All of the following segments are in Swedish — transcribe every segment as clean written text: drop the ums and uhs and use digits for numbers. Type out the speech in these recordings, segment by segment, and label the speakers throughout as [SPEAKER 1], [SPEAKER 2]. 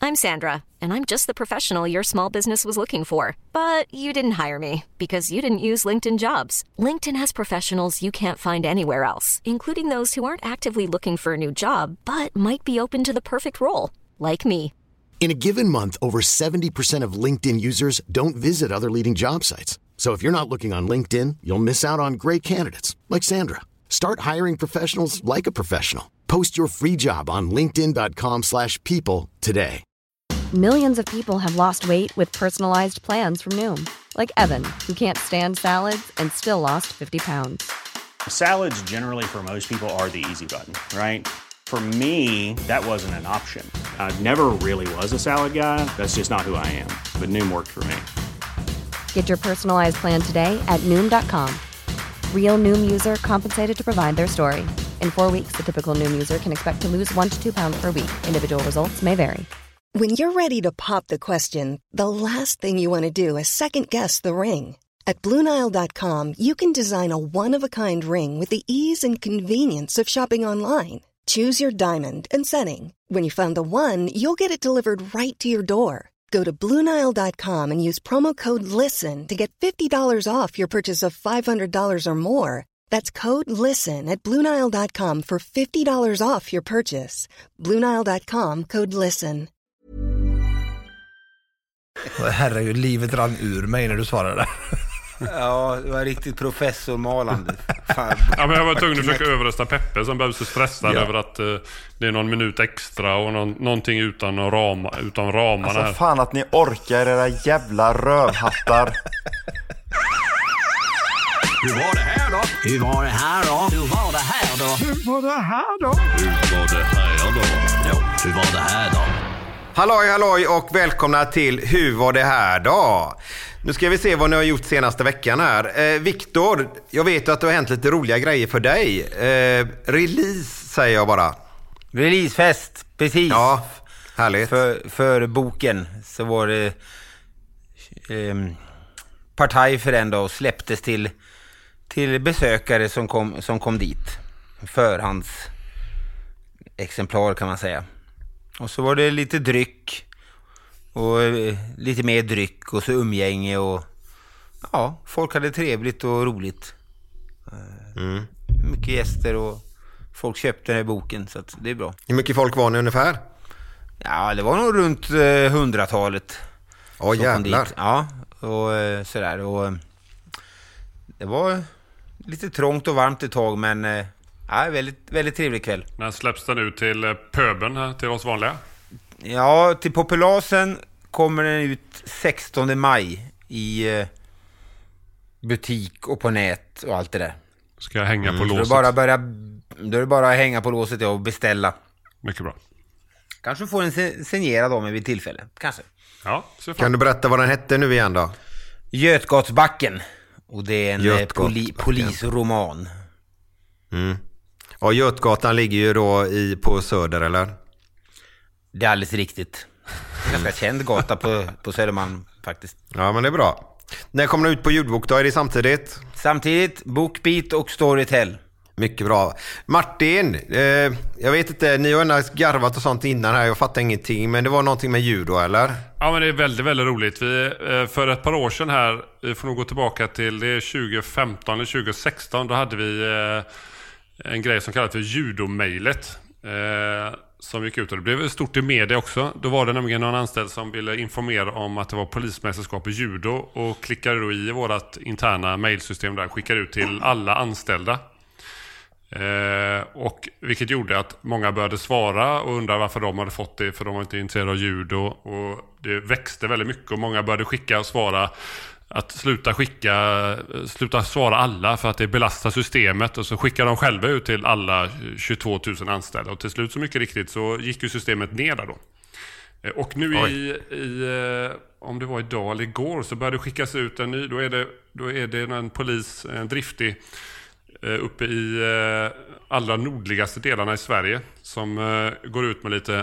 [SPEAKER 1] I'm Sandra, and I'm just the professional your small business was looking for. But you didn't hire me because you didn't use LinkedIn Jobs. LinkedIn has professionals you can't find anywhere else, including those who aren't actively looking for a new job, but might be open to the perfect role, like me.
[SPEAKER 2] In a given month, over 70% of LinkedIn users don't visit other leading job sites. So if you're not looking on LinkedIn, you'll miss out on great candidates like Sandra. Start hiring professionals like a professional. Post your free job on linkedin.com/people today.
[SPEAKER 3] Millions of people have lost weight with personalized plans from Noom. Like Evan, who can't stand salads and still lost 50 pounds.
[SPEAKER 4] Salads generally for most people are the easy button, right? For me, that wasn't an option. I never really was a salad guy. That's just not who I am. But Noom worked for me.
[SPEAKER 3] Get your personalized plan today at Noom.com. Real Noom user compensated to provide their story. In 4 weeks, the typical Noom user can expect to lose 1 to 2 pounds per week. Individual results may vary.
[SPEAKER 5] When you're ready to pop the question, the last thing you want to do is second-guess the ring. At BlueNile.com, you can design a one-of-a-kind ring with the ease and convenience of shopping online. Choose your diamond and setting. When you find the one, you'll get it delivered right to your door. Go to BlueNile.com and use promo code LISTEN to get $50 off your purchase of $500 or more. That's code LISTEN at BlueNile.com for $50 off your purchase. BlueNile.com, code LISTEN.
[SPEAKER 6] Herregud, livet rann ur mig när du svarade.
[SPEAKER 7] Ja, det var riktigt professormalande.
[SPEAKER 8] Ja, men jag var tvungen att försöka överrösta Peppe som behöver så stressad över att det är någon minut extra och någonting utan ramarna
[SPEAKER 9] alltså,
[SPEAKER 8] här.
[SPEAKER 9] Fan att ni orkar, era jävla rövhattar.
[SPEAKER 10] Hur var det här då? Hur var det här då? Hur var det här då?
[SPEAKER 6] Hur var det här då?
[SPEAKER 10] Hur var det här då? Ja, hur var det här då?
[SPEAKER 7] Halloj och välkomna till Hur var det här då? Nu ska vi se vad ni har gjort senaste veckan här. Viktor, jag vet att det har hänt lite roliga grejer för dig. Release säger jag bara.
[SPEAKER 6] Releasefest, precis.
[SPEAKER 7] Ja, härligt.
[SPEAKER 6] För boken så var det partaj för den då och släpptes till besökare som kom dit. Förhands exemplar kan man säga. Och så var det lite dryck och lite mer dryck och så umgänge och ja, folk hade trevligt och roligt. Mycket gäster och folk köpte den här boken så att det är bra.
[SPEAKER 7] Hur mycket folk var ni ungefär?
[SPEAKER 6] Ja, det var nog runt 100-talet.
[SPEAKER 7] Åh, jävlar.
[SPEAKER 6] Ja, och sådär. Och det var lite trångt och varmt ett tag, men väldigt, väldigt trevlig kväll.
[SPEAKER 8] När släpps den ut till pöben här, till oss vanliga?
[SPEAKER 6] Ja, till populasen kommer den ut 16 maj i butik och på nät och allt det där.
[SPEAKER 8] Ska jag hänga på låset?
[SPEAKER 6] Då är det bara att hänga på låset och beställa.
[SPEAKER 8] Mycket bra.
[SPEAKER 6] Kanske får en signerad av mig vid tillfälle. Kanske.
[SPEAKER 8] Ja,
[SPEAKER 7] kan du berätta vad den hette nu igen då?
[SPEAKER 6] Götgatsbacken. Och det är en polisroman.
[SPEAKER 7] Och Götgatan ligger ju då på Söder, eller?
[SPEAKER 6] Det är alldeles riktigt. Ganska känd gata på Södermalm faktiskt.
[SPEAKER 7] Ja, men det är bra. När kommer den ut på ljudbok då? Är det samtidigt?
[SPEAKER 6] Samtidigt, Bookbeat och Storytel.
[SPEAKER 7] Mycket bra. Martin, jag vet inte, ni har ändå garvat och sånt innan här, jag fattar ingenting, men det var någonting med ljud då, eller?
[SPEAKER 8] Ja, men det är väldigt, väldigt roligt. Vi, för ett par år sedan här, vi får nog gå tillbaka till det 2015 eller 2016, då hade vi en grej som kallas för judomailet som gick ut och det blev stort i media också. Då var det nämligen någon anställd som ville informera om att det var polismästerskap i judo och klickade då i vårat interna mailsystem där, skickade ut till alla anställda. Och vilket gjorde att många började svara och undra varför de hade fått det, för de var inte intresserade av judo, och det växte väldigt mycket och många började skicka och svara att sluta svara alla för att det belastar systemet, och så skickar de själva ut till alla 22 000 anställda, och till slut så mycket riktigt så gick ju systemet ner där då. Och nu om det var idag eller igår så började det skickas ut en ny, då är det en polis, en driftig uppe i allra nordligaste delarna i Sverige som går ut med lite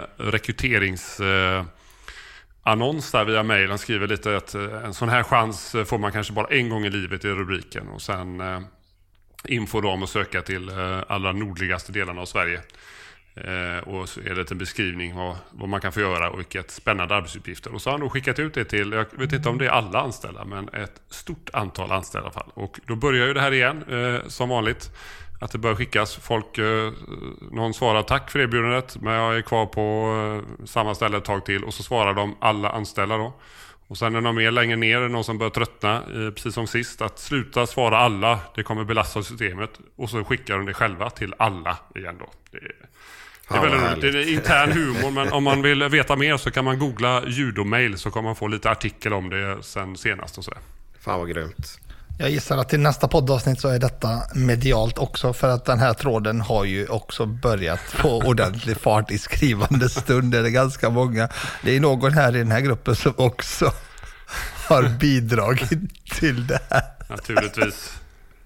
[SPEAKER 8] rekryteringsannons där via mejl. Han skriver lite att en sån här chans får man kanske bara en gång i livet i rubriken, och sen info dem att söka till allra nordligaste delarna av Sverige. Och så är det en beskrivning vad man kan få göra och vilket spännande arbetsuppgifter. Och så har han då skickat ut det till, jag vet inte om det är alla anställda, men ett stort antal anställda i alla fall. Och då börjar ju det här igen, som vanligt. Att det bör skickas folk, någon svarar tack för erbjudandet, men jag är kvar på samma ställe ett tag till. Och så svarar de alla anställda då. Och sen är någon mer längre ner, någon som börjar tröttna, precis som sist, att sluta svara alla, det kommer belasta systemet. Och så skickar de det själva till alla igen då. Det är väldigt roligt. Det är intern humor, men om man vill veta mer så kan man googla judomail, så kommer man få lite artikel om det sen senast och så.
[SPEAKER 7] Fan vad grymt.
[SPEAKER 11] Jag gissar att till nästa poddavsnitt så är detta medialt också, för att den här tråden har ju också börjat få ordentlig fart i skrivande stund. Det är ganska många. Det är någon här i den här gruppen som också har bidragit till det här.
[SPEAKER 8] Naturligtvis.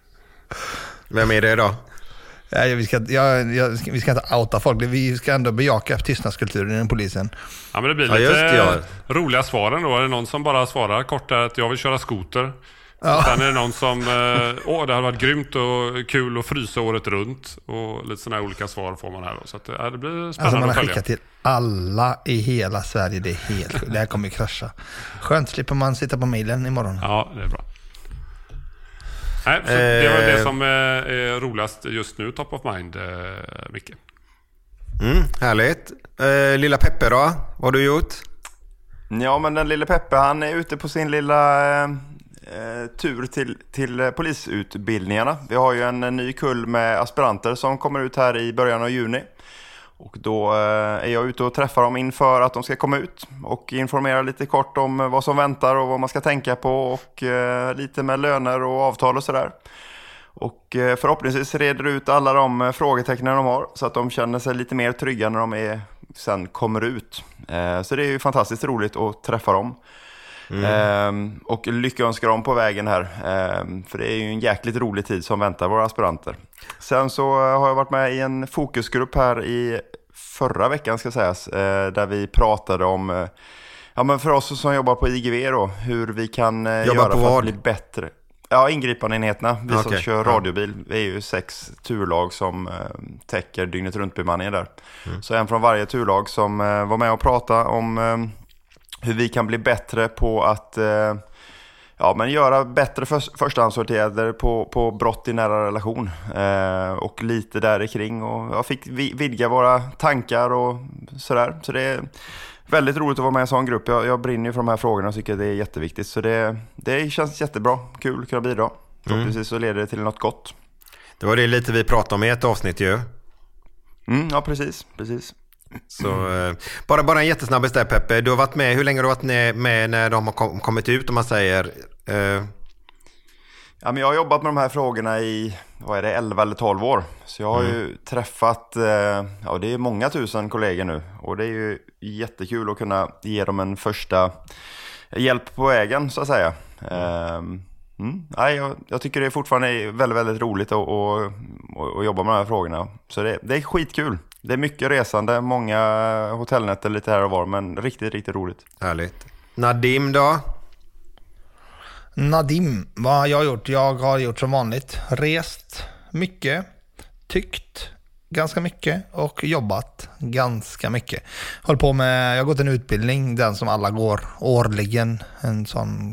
[SPEAKER 7] Vem är det då?
[SPEAKER 11] Nej, vi ska inte outa folk. Vi ska ändå bejaka tystnadskulturen inom polisen.
[SPEAKER 8] Ja, men det blir lite roliga svaren då. Är det någon som bara svarar kort att jag vill köra skoter? Ja. Sen är det någon som det har varit grymt och kul att frysa året runt. Och lite sådana här olika svar får man här då. Så att, det blir spännande
[SPEAKER 11] man
[SPEAKER 8] att följa.
[SPEAKER 11] Skickat till alla i hela Sverige. Det är helt det här kommer ju krascha. Skönt, slipper man sitta på mailen imorgon.
[SPEAKER 8] Ja, det är bra. Nej, så det var det som är roligast just nu, top of mind, Micke.
[SPEAKER 7] Härligt. Lilla Peppe då? Vad har du gjort?
[SPEAKER 9] Ja, men den lilla Peppe, han är ute på sin lilla tur till polisutbildningarna. Vi har ju en ny kull med aspiranter som kommer ut här i början av juni. Och då är jag ute och träffar dem inför att de ska komma ut och informera lite kort om vad som väntar och vad man ska tänka på och lite med löner och avtal och sådär. Och förhoppningsvis reder ut alla de frågetecknen de har så att de känner sig lite mer trygga när de sen kommer ut. Så det är ju fantastiskt roligt att träffa dem. Och lyckönskar dem på vägen här, för det är ju en jäkligt rolig tid som väntar våra aspiranter. Sen så har jag varit med i en fokusgrupp här i förra veckan ska sägas, där vi pratade om men för oss som jobbar på IGV då, hur vi kan göra för att bli bättre. Ja, ingripandenheterna. Vi som kör radiobil, vi är ju 6 turlag som täcker dygnet runt bemanningen där. Så en från varje turlag som var med och pratade om hur vi kan bli bättre på att göra bättre förstahandsåtgärder på brott i nära relation och lite där kring. Och jag fick vidga våra tankar och sådär. Så det är väldigt roligt att vara med i en sån grupp. Jag brinner ju för de här frågorna och tycker att det är jätteviktigt. Så det känns jättebra. Kul att kunna bidra. Precis så leder det till något gott.
[SPEAKER 7] Det var det lite vi pratade om i ett avsnitt ju.
[SPEAKER 9] Ja, precis.
[SPEAKER 7] Så bara en jättesnabb där, Peppe. Du har varit med, hur länge har du varit med när de har kommit ut, om man säger?
[SPEAKER 9] Ja, men jag har jobbat med de här frågorna i 11 eller 12 år. Så jag har ju träffat det är många tusen kollegor nu. Och det är ju jättekul att kunna ge dem en första hjälp på vägen, så att säga. Jag tycker det är fortfarande väldigt, väldigt roligt att jobba med de här frågorna. Så det är skitkul. Det är mycket resande, många hotellnätter lite här och var, men riktigt, riktigt roligt.
[SPEAKER 7] Härligt. Nadim då?
[SPEAKER 11] Vad har jag gjort? Jag har gjort som vanligt. Rest mycket, tyckt ganska mycket och jobbat ganska mycket. Jag har gått en utbildning, den som alla går årligen, en sån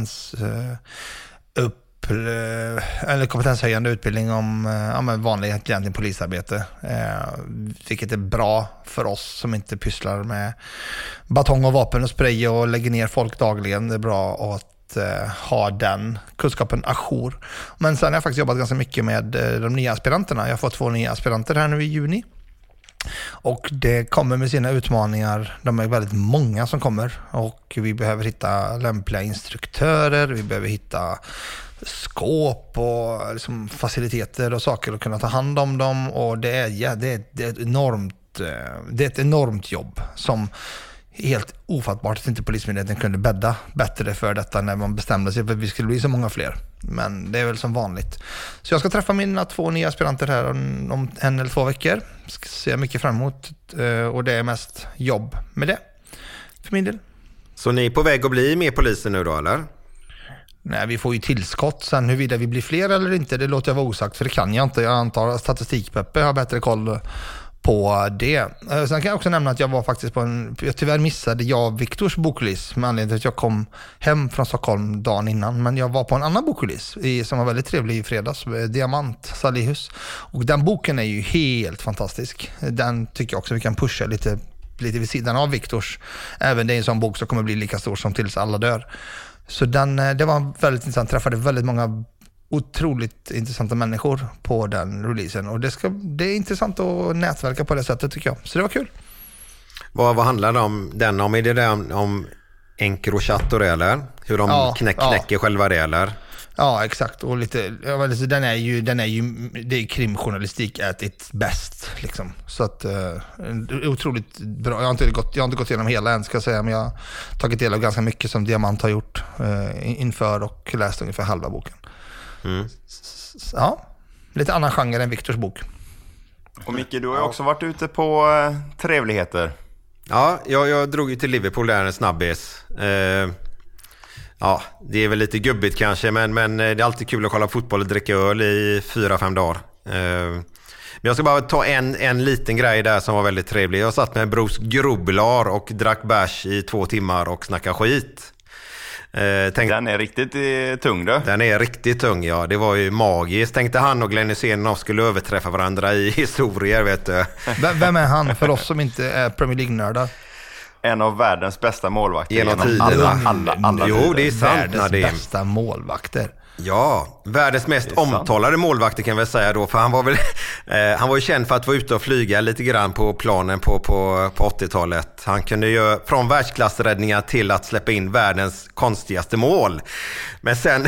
[SPEAKER 11] kompetenshöjande utbildning om vanlig egentligen polisarbete, vilket är bra för oss som inte pysslar med batong och vapen och spray och lägger ner folk dagligen. Det är bra att ha den kunskapen ajour. Men sen har jag faktiskt jobbat ganska mycket med de nya aspiranterna. Jag har fått 2 nya aspiranter här nu i juni. Och det kommer med sina utmaningar. De är väldigt många som kommer. Och vi behöver hitta lämpliga instruktörer. Vi behöver hitta skåp och liksom faciliteter och saker att kunna ta hand om dem. Och det är ett enormt jobb som helt ofattbart att inte Polismyndigheten kunde bädda bättre för detta när man bestämde sig för att vi skulle bli så många fler. Men det är väl som vanligt. Så jag ska träffa mina 2 nya aspiranter här om 1 eller 2 veckor. Ska se mycket fram emot, och det är mest jobb med det för min del.
[SPEAKER 7] Så ni är på väg att bli mer poliser nu då, eller?
[SPEAKER 11] Nej, vi får ju tillskott. Sen huruvida vi blir fler eller inte, det låter jag vara osagt, för det kan jag inte. Jag antar att Statistikpeppe har bättre koll på det. Sen kan jag också nämna att jag var faktiskt jag tyvärr missade Viktors bokrelease med anledning till att jag kom hem från Stockholm dagen innan, men jag var på en annan bokrelease som var väldigt trevlig i fredags, Diamant Salihus, och den boken är ju helt fantastisk. Den tycker jag också vi kan pusha lite vid sidan av Viktors, även det är en sån bok som kommer bli lika stor som Tills alla dör. Så det var väldigt intressant, träffade väldigt många otroligt intressanta människor på den releasen, och det är intressant att nätverka på det sättet tycker jag, så det var kul.
[SPEAKER 7] Vad handlar den om? Är det den om Encrochat och det, eller? Hur de knäcker själva det, eller?
[SPEAKER 11] Ja, exakt, och den är ju det är krimjournalistik at its best liksom. Så att otroligt bra. Jag har inte gått igenom hela än, ska jag säga, men jag har tagit del av ganska mycket som Diamant har gjort inför, och läst ungefär halva boken. Ja, lite annan genre än Viktors bok.
[SPEAKER 9] Och Micke, du har ju också varit ute på trevligheter.
[SPEAKER 7] Ja, jag drog ju till Liverpool där en snabbis. Ja, det är väl lite gubbigt kanske, men det är alltid kul att kolla fotboll och dricka öl i 4-5 dagar. Men jag ska bara ta en liten grej där som var väldigt trevlig. Jag satt med Bruce Grublar och drack bärs i 2 timmar och snackade skit.
[SPEAKER 9] Den är riktigt tung då.
[SPEAKER 7] Den är riktigt tung, ja. Det var ju magiskt. Tänkte han och Glenn Hysén skulle överträffa varandra i historier, vet du.
[SPEAKER 11] Vem är han för oss som inte är Premier League-nördar?
[SPEAKER 9] En av världens bästa målvakter
[SPEAKER 7] genom tiderna.
[SPEAKER 9] Alla
[SPEAKER 7] jo, det är sant.
[SPEAKER 11] Världens bästa målvakter.
[SPEAKER 7] Ja, världens mest omtalade målvakter kan vi säga då, för han var ju känd för att vara ute och flyga lite grann på planen på 80-talet. Han kunde ju från världsklassräddningar till att släppa in världens konstigaste mål. Men sen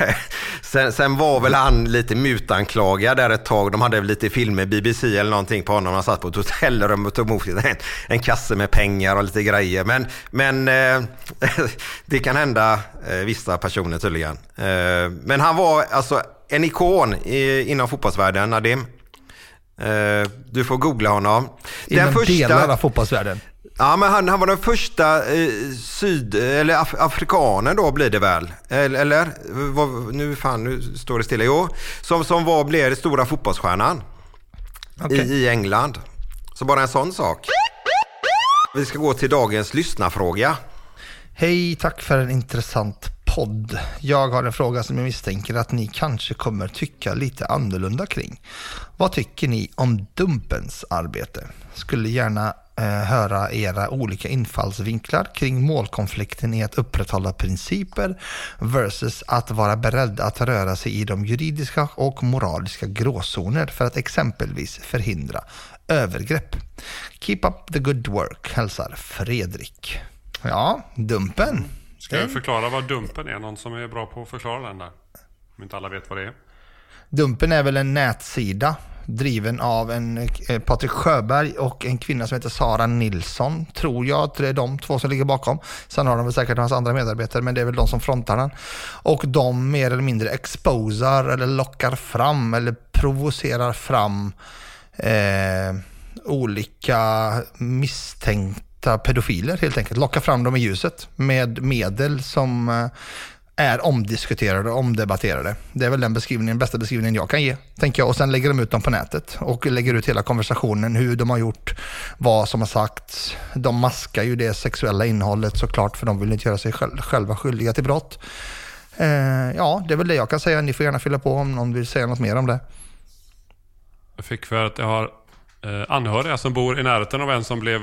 [SPEAKER 7] var väl han lite mutanklagad där ett tag. De hade väl lite filmer, BBC eller någonting på honom. Han satt på ett hotellrum och tog emot en kasse med pengar och lite grejer. Men det kan hända vissa personer tydligen. Men han var alltså en ikon inom fotbollsvärlden, Nadim. Du får googla honom.
[SPEAKER 11] Inom delar av fotbollsvärlden.
[SPEAKER 7] Ja, men han var den första afrikanen då blir det väl. Eller nu står det stilla. Jo, som blev den stora fotbollsstjärnan i England. Så bara en sån sak. Vi ska gå till dagens lyssnarfråga.
[SPEAKER 11] Hej, tack för en intressant podd. Jag har en fråga som jag misstänker att ni kanske kommer tycka lite annorlunda kring. Vad tycker ni om Dumpens arbete? Skulle gärna höra era olika infallsvinklar kring målkonflikten i att upprätthålla principer versus att vara beredd att röra sig i de juridiska och moraliska gråzoner för att exempelvis förhindra övergrepp. Keep up the good work, hälsar Fredrik. Ja, Dumpen.
[SPEAKER 8] Ska jag förklara vad Dumpen är? Någon som är bra på att förklara den där? Om inte alla vet vad det är.
[SPEAKER 11] Dumpen är väl en nätsida driven av en Patrik Sjöberg och en kvinna som heter Sara Nilsson. Tror jag att det är de två som ligger bakom. Sen har de väl säkert hans andra medarbetare, men det är väl de som frontar den. Och de mer eller mindre exposar eller lockar fram eller provocerar fram olika misstänkta pedofiler helt enkelt. Lockar fram dem i ljuset med medel som är omdiskuterade och omdebatterade. Det är väl den bästa beskrivningen jag kan ge, tänker jag. Och sen lägger de ut dem på nätet och lägger ut hela konversationen, hur de har gjort, vad som har sagts. De maskar ju det sexuella innehållet såklart, för de vill inte göra sig själva skyldiga till brott. Ja, det är väl det jag kan säga. Ni får gärna fylla på om någon vill säga något mer om det.
[SPEAKER 8] Jag fick för att jag har anhöriga som bor i närheten av en som blev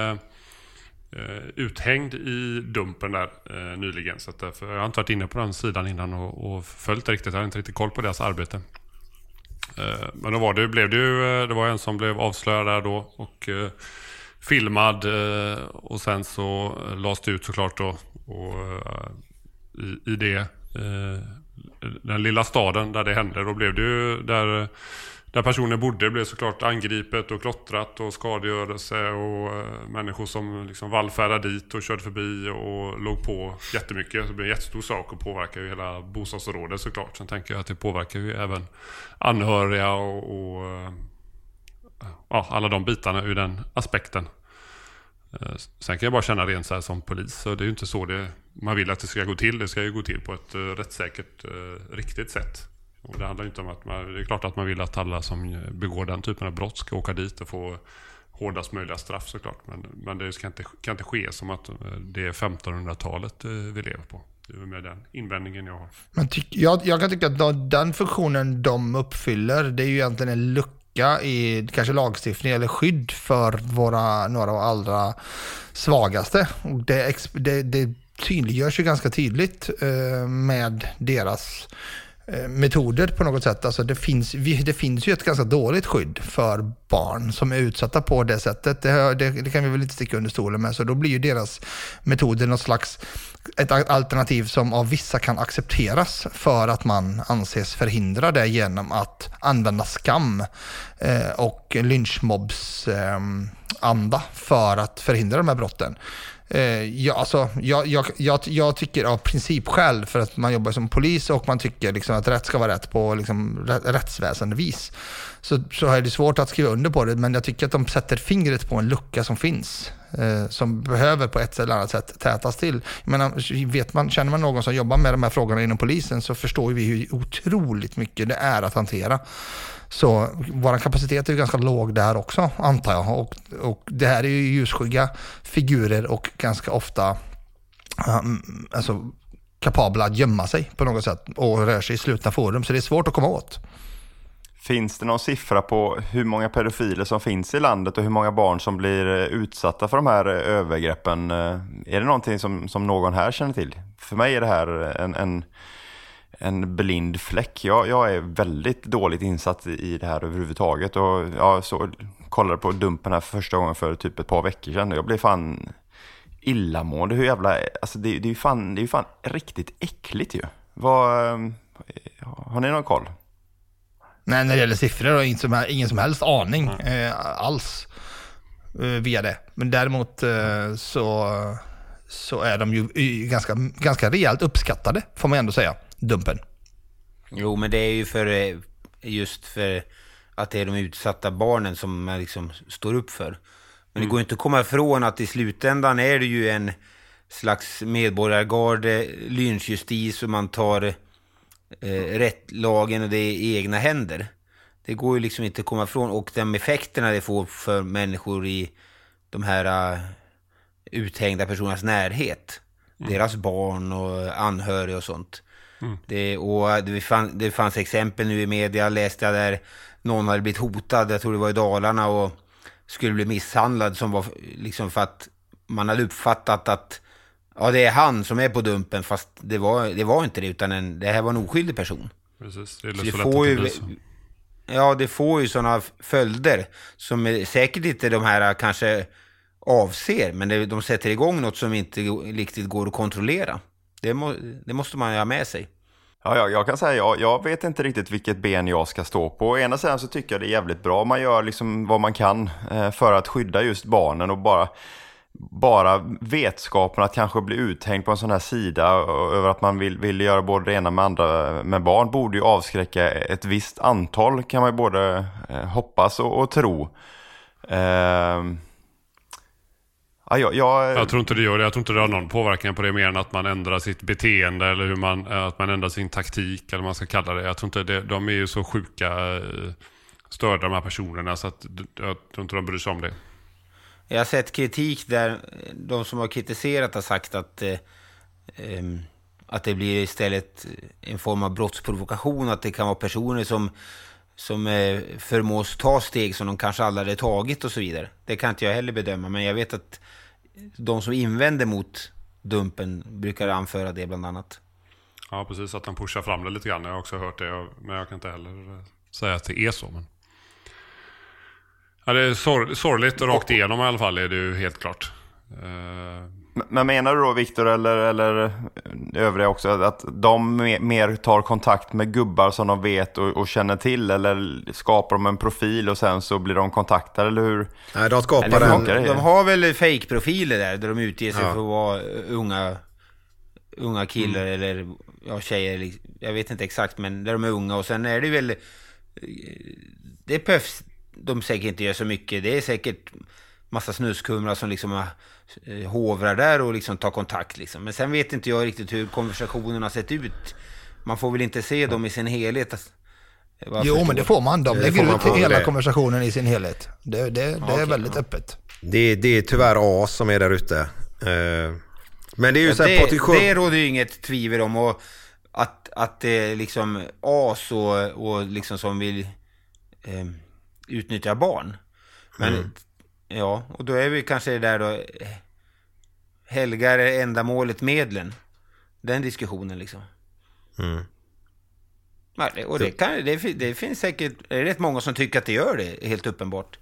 [SPEAKER 8] uthängd i Dumpen där nyligen, så att därför, jag har inte varit inne på den sidan innan och följt det riktigt. Jag har inte riktigt koll på deras arbete. Men då det var en som blev avslöjad där då och filmad, och sen så lades det ut såklart då, och i det den lilla staden där det hände, då blev det ju där personen bodde blev såklart angripet och klottrat och skadegörelse, och människor som liksom vallfärdade dit och körde förbi och låg på jättemycket. Så det blev en jättestor sak och påverkar ju hela bostadsområdet såklart. Sen tänker jag att det påverkar ju även anhöriga och alla de bitarna ur den aspekten. Sen kan jag bara känna rent så här som polis, så det är ju inte så man vill att det ska gå till. Det ska ju gå till på ett rättssäkert, riktigt sätt. Och det handlar inte om att det är klart att man vill att alla som begår den typen av brott ska åka dit och få hårdast möjliga straff såklart. Men det kan inte ske som att det är 1500-talet vi lever på. Det är med den invändningen jag har.
[SPEAKER 11] Men jag kan tycka att den funktionen de uppfyller, det är ju egentligen en lucka i kanske lagstiftning eller skydd för några av allra svagaste. Och det tydliggörs ju ganska tydligt med deras metoder på något sätt. Alltså det finns ju ett ganska dåligt skydd för barn som är utsatta på det sättet. Det kan vi väl inte sticka under stolen med. Så då blir ju deras metoder något slags ett alternativ som av vissa kan accepteras för att man anses förhindra det genom att använda skam och lynchmobs anda för att förhindra de här brotten. Jag tycker av principskäl, för att man jobbar som polis och man tycker liksom att rätt ska vara rätt på liksom rättsväsende vis, så är det svårt att skriva under på det, men jag tycker att de sätter fingret på en lucka som finns, som behöver på ett eller annat sätt tätas till. Känner man någon som jobbar med de här frågorna inom polisen, så förstår vi hur otroligt mycket det är att hantera. Så vår kapacitet är ju ganska låg där också, antar jag. Och det här är ju ljusskygga figurer och ganska ofta kapabla att gömma sig på något sätt och rör sig i slutna forum, så det är svårt att komma åt.
[SPEAKER 9] Finns det någon siffra på hur många pedofiler som finns i landet och hur många barn som blir utsatta för de här övergreppen? Är det någonting som någon här känner till? För mig är det här en blind fläck. Jag är väldigt dåligt insatt i det här överhuvudtaget, och jag kollade på Dumpen här för första gången för typ ett par veckor sedan, och jag blev fan illamående. Hur jävla, alltså det är ju fan riktigt äckligt ju. Har ni någon koll?
[SPEAKER 11] Nej, när det gäller siffror har jag ingen som helst aning alls via det. Men däremot så är de ju ganska rejält uppskattade, får man ändå säga, Dumpen.
[SPEAKER 6] Jo, men det är ju för att det är de utsatta barnen som man liksom står upp för. Men det går inte att komma ifrån att i slutändan är det ju en slags medborgargarde, lynchjustis, och man tar rättlagen och det är i egna händer. Det går ju liksom inte att komma ifrån, och de effekterna det får för människor i de här uthängda personernas närhet, deras barn och anhöriga och sånt. Det fanns exempel nu i media, läste jag, där någon hade blivit hotad, jag tror det var i Dalarna, och skulle bli misshandlad, som var liksom för att man hade uppfattat att det är han som är på Dumpen, fast det var inte det, utan det här var en oskyldig person.
[SPEAKER 8] Precis,
[SPEAKER 6] det får ju sådana följder som säkert inte de här kanske avser, men de sätter igång något som inte riktigt går att kontrollera. Det måste man ju ha med sig.
[SPEAKER 9] Ja, jag kan säga, jag vet inte riktigt vilket ben jag ska stå på. Å ena sidan så tycker jag det är jävligt bra. Man gör liksom vad man kan för att skydda just barnen, och bara vetskapen att kanske bli uthängd på en sån här sida över att man vill göra både det ena med andra med barn borde ju avskräcka ett visst antal, kan man ju både hoppas och tro.
[SPEAKER 8] Jag tror inte det gör det. Jag tror inte det har någon påverkan på det, mer än att man ändrar sitt beteende, eller att man ändrar sin taktik, eller vad man ska kalla det. Jag tror inte de är ju så sjuka, störda, de här personerna, så att jag tror inte de bryr sig om det.
[SPEAKER 6] Jag har sett kritik där de som har kritiserat har sagt att det blir istället en form av brottsprovokation, att det kan vara personer som förmås ta steg som de kanske aldrig hade tagit och så vidare. Det kan inte jag heller bedöma, men jag vet att de som invänder mot Dumpen brukar anföra det bland annat.
[SPEAKER 8] Ja, precis, att de pushar fram det lite grann. Jag har också hört det, men jag kan inte heller säga att det är så. Men ja, det är sorgligt och rakt igenom i alla fall, är det ju helt klart.
[SPEAKER 9] Men menar du då, Viktor, eller övriga också, att de mer tar kontakt med gubbar som de vet och känner till, eller skapar de en profil och sen så blir de kontaktade, eller hur?
[SPEAKER 7] Nej, de skapar
[SPEAKER 6] de har väl fake-profiler där de utger sig för att vara unga killar eller tjejer, jag vet inte exakt, men där de är unga, och sen är det väl det behövs de säkert inte gör så mycket. Det är säkert massa snuskumrar som liksom hovrar där och liksom tar kontakt liksom. Men sen vet inte jag riktigt hur konversationen har sett ut. man får väl inte se dem i sin helhet.
[SPEAKER 11] Jo, men det får man. De lägger ut hela konversationen i sin helhet. Det är väldigt öppet.
[SPEAKER 7] Det är tyvärr as som är där ute. Men det är ju så här,
[SPEAKER 6] det råder ju inget tvivel om, och att det är liksom as och liksom som vill utnyttja barn. Men ja, och då är vi kanske där då, helgar ändamålet medlen. Den diskussionen liksom. Och det finns säkert rätt många som tycker att det gör det, helt uppenbart.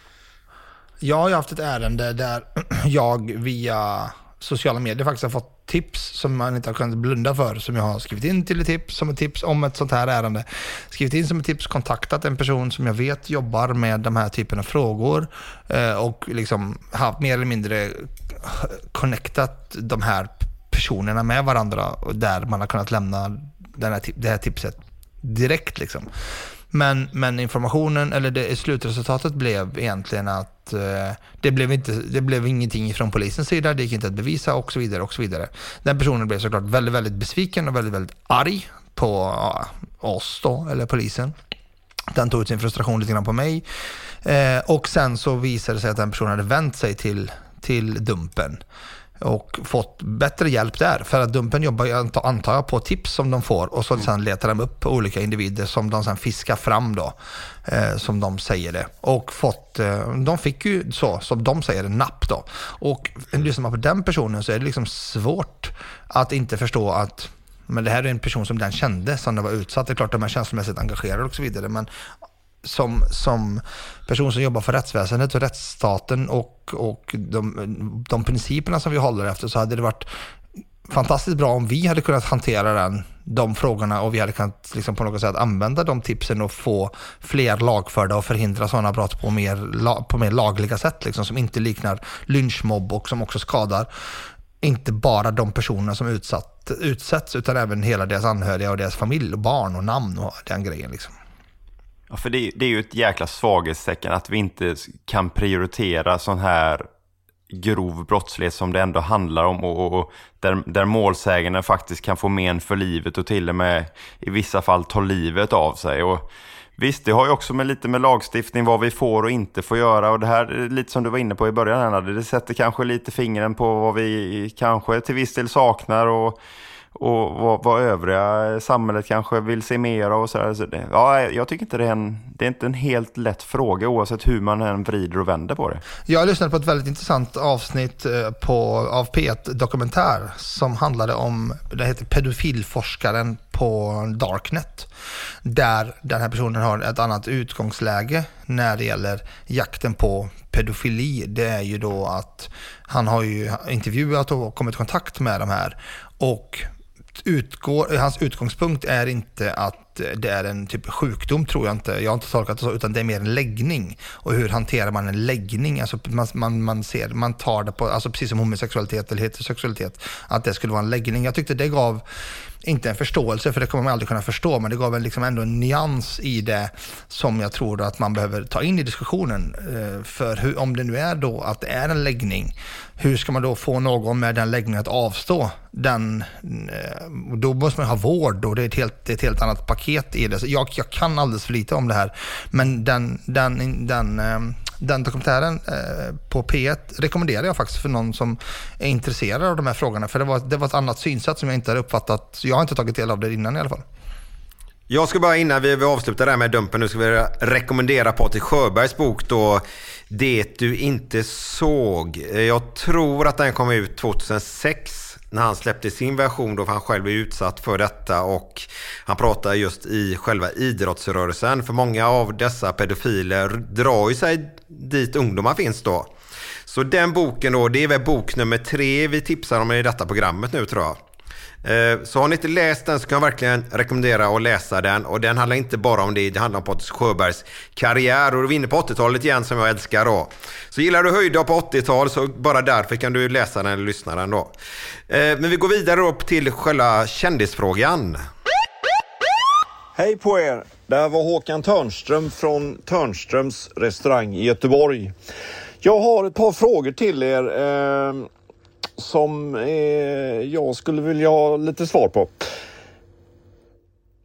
[SPEAKER 11] Jag har haft ett ärende där jag via sociala medier faktiskt har fått tips som man inte har kunnat blunda för, som jag har skrivit in till ett tips, som ett tips om ett sånt här ärende. Skrivit in som ett tips, kontaktat en person som jag vet jobbar med de här typen av frågor och liksom har mer eller mindre connectat de här personerna med varandra, och där man har kunnat lämna det här tipset direkt liksom. Men informationen, eller slutresultatet blev egentligen att det blev ingenting från polisens sida, det gick inte att bevisa och så vidare och så vidare. Den personen blev såklart väldigt, väldigt besviken och väldigt, väldigt arg på oss då, eller polisen. Den tog ut sin frustration lite grann på mig. Och sen så visade det sig att den personen hade vänt sig till Dumpen och fått bättre hjälp där, för att Dumpen jobbar ju, antar jag, på tips som de får, och så sen letar de upp olika individer som de sen fiskar fram då, som de säger det, och de fick ju så, som de säger, napp då. Och lyssnar man på den personen så är det liksom svårt att inte förstå att men det här är en person som den kände, som det var utsatt. Det är klart att de är känslomässigt engagerade och så vidare, men som person som jobbar för rättsväsendet och rättsstaten och de principerna som vi håller efter, så hade det varit fantastiskt bra om vi hade kunnat hantera de frågorna, och vi hade kunnat liksom på något sätt använda de tipsen och få fler lagförda och förhindra sådana brott på mer lagliga sätt liksom, som inte liknar lynchmobb och som också skadar inte bara de personer som utsätts utan även hela deras anhöriga och deras familj och barn och namn och den grejen liksom.
[SPEAKER 9] Ja, för det är ju ett jäkla svaghetstecken att vi inte kan prioritera sån här grov brottslighet som det ändå handlar om, och där målsäganden faktiskt kan få men för livet och till och med i vissa fall ta livet av sig. Och visst, det har ju också lite med lagstiftning vad vi får och inte får göra, och det här är lite som du var inne på i början här, det sätter kanske lite fingren på vad vi kanske till viss del saknar och vad övriga samhället kanske vill se mer av och så där. Så jag tycker inte det är inte en helt lätt fråga oavsett hur man än vrider och vänder på det.
[SPEAKER 11] Jag har lyssnat på ett väldigt intressant avsnitt av P1-dokumentär som handlade om, det heter Pedofilforskaren på Darknet, där den här personen har ett annat utgångsläge när det gäller jakten på pedofili. Det är ju då att han har ju intervjuat och kommit i kontakt med de här, och hans utgångspunkt är inte att det är en typ av sjukdom, tror jag inte. Jag har inte tolkat det så, utan det är mer en läggning. Och hur hanterar man en läggning? Alltså man tar det på, alltså precis som homosexualitet eller heterosexualitet, att det skulle vara en läggning. Jag tyckte det gav inte en förståelse, för det kommer man aldrig kunna förstå, men det gav liksom ändå en nyans i det som jag tror att man behöver ta in i diskussionen. För om det nu är då att det är en läggning, hur ska man då få någon med den läggningen att avstå den? Då måste man ha vård, och det är ett helt annat paket i det. Så jag kan alldeles för lite om det här, men den dokumentären på P1 rekommenderar jag faktiskt för någon som är intresserad av de här frågorna, för det var ett annat synsätt som jag inte hade uppfattat. Jag har inte tagit del av det innan i alla fall.
[SPEAKER 7] Jag ska bara, innan vi avslutar det här med Dumpen, nu ska vi rekommendera Patrik Sjöbergs bok då, Det du inte såg. Jag tror att den kom ut 2006 när han släppte sin version då, för han själv är utsatt för detta, och han pratar just i själva idrottsrörelsen, för många av dessa pedofiler drar ju sig dit ungdomar finns då. Så den boken då, det är väl bok nummer 3 vi tipsar om i detta programmet nu, tror jag. Så har ni inte läst den så kan jag verkligen rekommendera att läsa den, och den handlar inte bara om det handlar om Patrik Sjöbergs karriär, och du vinner på 80-talet igen som jag älskar då. Så gillar du höjda på 80-tal så bara därför kan du läsa den eller lyssna den då. Men vi går vidare upp till själva kändisfrågan.
[SPEAKER 12] Hej på er, det här var Håkan Törnström från Törnströms restaurang i Göteborg. Jag har ett par frågor till er som jag skulle vilja ha lite svar på.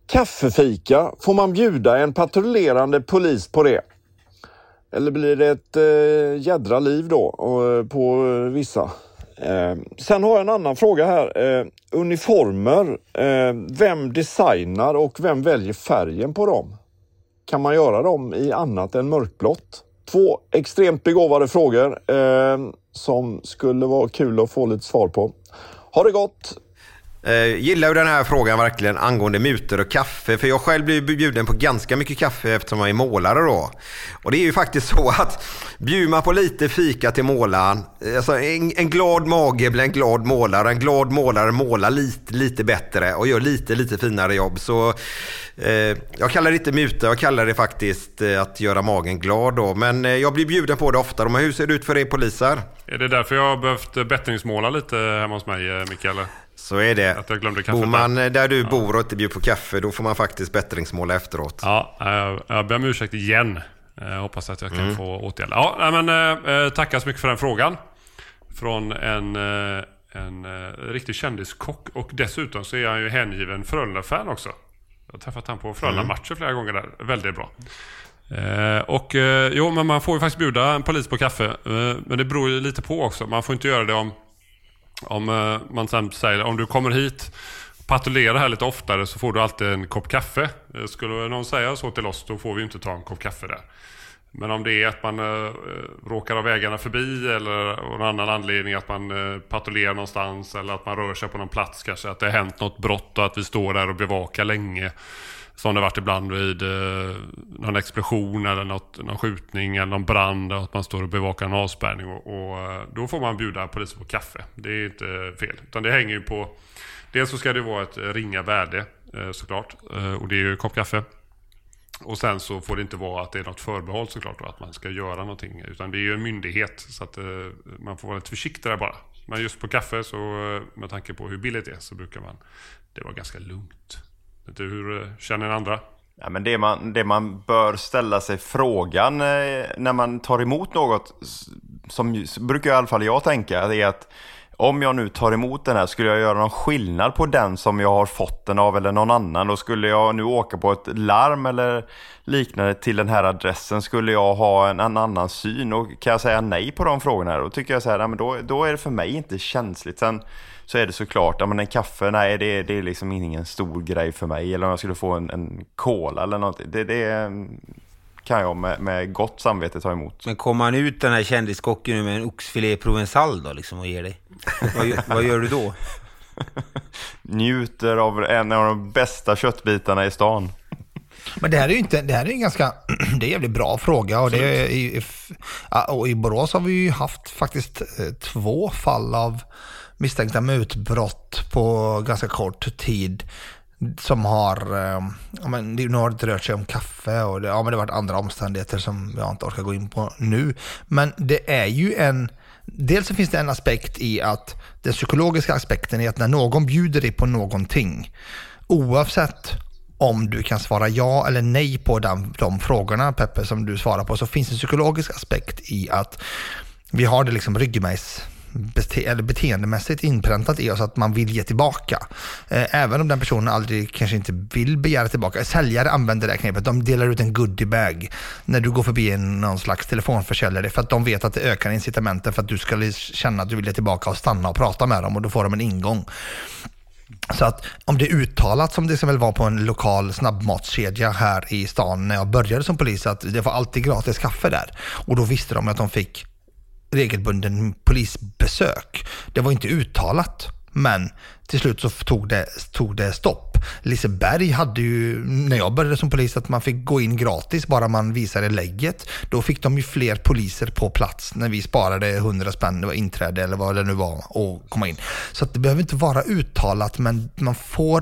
[SPEAKER 12] Kaffefika, får man bjuda en patrullerande polis på det? Eller blir det ett jädra liv då på vissa? Sen har jag en annan fråga här. Uniformer, vem designar och vem väljer färgen på dem? Kan man göra dem i annat än mörkblått? 2 extremt begåvade frågor som skulle vara kul att få lite svar på. Ha det gott!
[SPEAKER 7] Gillar ju den här frågan verkligen angående mutor och kaffe, för jag själv blir bjuden på ganska mycket kaffe eftersom jag är målare då. Och det är ju faktiskt så att bjuder man på lite fika till målaren, alltså en glad mage blir en glad målare målar lite bättre och gör lite finare jobb. Så jag kallar det inte mutor, jag kallar det faktiskt att göra magen glad då. Men jag blir bjuden på det ofta. Men hur ser det ut för er poliser?
[SPEAKER 8] Är det därför jag har behövt bättringsmåla lite hemma hos mig, Mikael?
[SPEAKER 7] Så är det.
[SPEAKER 8] Att jag glömde kaffe.
[SPEAKER 7] Bor man där du bor och inte bjuder på kaffe, då får man faktiskt bättringsmåla efteråt.
[SPEAKER 8] Ja, jag ber om ursäkt igen. Jag hoppas att jag kan få åtgärda. Ja, men tackar så mycket för den frågan. Från en riktig kändiskock. Och dessutom så är han ju hängiven Frölunda-fan också. Jag har träffat han på Frölunda-matcher flera gånger där. Väldigt bra. Jo, men man får ju faktiskt bjuda en polis på kaffe. Men det beror ju lite på också. Man får inte göra det om man sen säger, om du kommer hit patrullerar här lite oftare så får du alltid en kopp kaffe. Skulle någon säga så till oss, då får vi inte ta en kopp kaffe där. Men om det är att man råkar av vägarna förbi eller av någon annan anledning att man patrullerar någonstans eller att man rör sig på någon plats, kanske att det har hänt något brott och att vi står där och bevakar länge, som det varit ibland vid någon explosion eller någon skjutning eller någon brand, och att man står och bevakar en avspärrning och då får man bjuda polisen på kaffe. Det är inte fel, utan det hänger ju på, dels så ska det vara ett ringa värde såklart, och det är ju kopp kaffe. Och sen så får det inte vara att det är något förbehåll såklart, och att man ska göra någonting, utan det är ju en myndighet, så att man får vara lite försiktig där bara. Men just på kaffe, så med tanke på hur billigt det är, så brukar det vara ganska lugnt. Vet du, hur känner andra?
[SPEAKER 9] Ja, men det man bör ställa sig frågan när man tar emot något, som brukar i alla fall jag tänka, det är att om jag nu tar emot den här, skulle jag göra någon skillnad på den som jag har fått den av eller någon annan? Då skulle jag nu åka på ett larm eller liknande till den här adressen, skulle jag ha en annan syn, och kan jag säga nej på de frågorna, då tycker jag så här, ja, men då är det för mig inte känsligt. Sen så är det såklart, ja, men en kaffe, nej, det är liksom ingen stor grej för mig. Eller om jag skulle få en cola eller något, det kan jag med gott samvete ta emot.
[SPEAKER 6] Men kommer man ut den här kändiskocken med en oxfilé provençal då liksom och ger dig? Vad gör du då?
[SPEAKER 9] Njuter av en av de bästa köttbitarna i stan.
[SPEAKER 11] Men det här är en ganska det är en jävligt bra fråga, och och i Borås har vi ju haft faktiskt 2 fall av misstänkta mutbrott på ganska kort tid som har nu har det rört sig om kaffe och det har varit andra omständigheter som jag inte orkar gå in på nu, men det är ju dels så finns det en aspekt i att den psykologiska aspekten är att när någon bjuder dig på någonting, oavsett om du kan svara ja eller nej på de frågorna, Peppe, som du svarar på, så finns en psykologisk aspekt i att vi har det liksom beteendemässigt inpräntat i oss att man vill ge tillbaka. Även om den personen aldrig kanske inte vill begära tillbaka. Säljare använder det här knepet. De delar ut en goodiebag när du går förbi någon slags telefonförsäljare, för att de vet att det ökar incitamenten för att du ska känna att du vill ge tillbaka och stanna och prata med dem, och då får de en ingång. Så att om det är uttalat, som det som väl var på en lokal snabbmatskedja här i stan när jag började som polis, att det var alltid gratis kaffe där, och då visste de att de fick regelbunden polisbesök. Det var inte uttalat, men till slut så tog det stopp. Liseberg hade ju, när jag började som polis, att man fick gå in gratis bara man visade lägget. Då fick de ju fler poliser på plats när vi sparade 100 spänn, det var inträde eller vad det nu var, och komma in. Så att det behöver inte vara uttalat, men man får,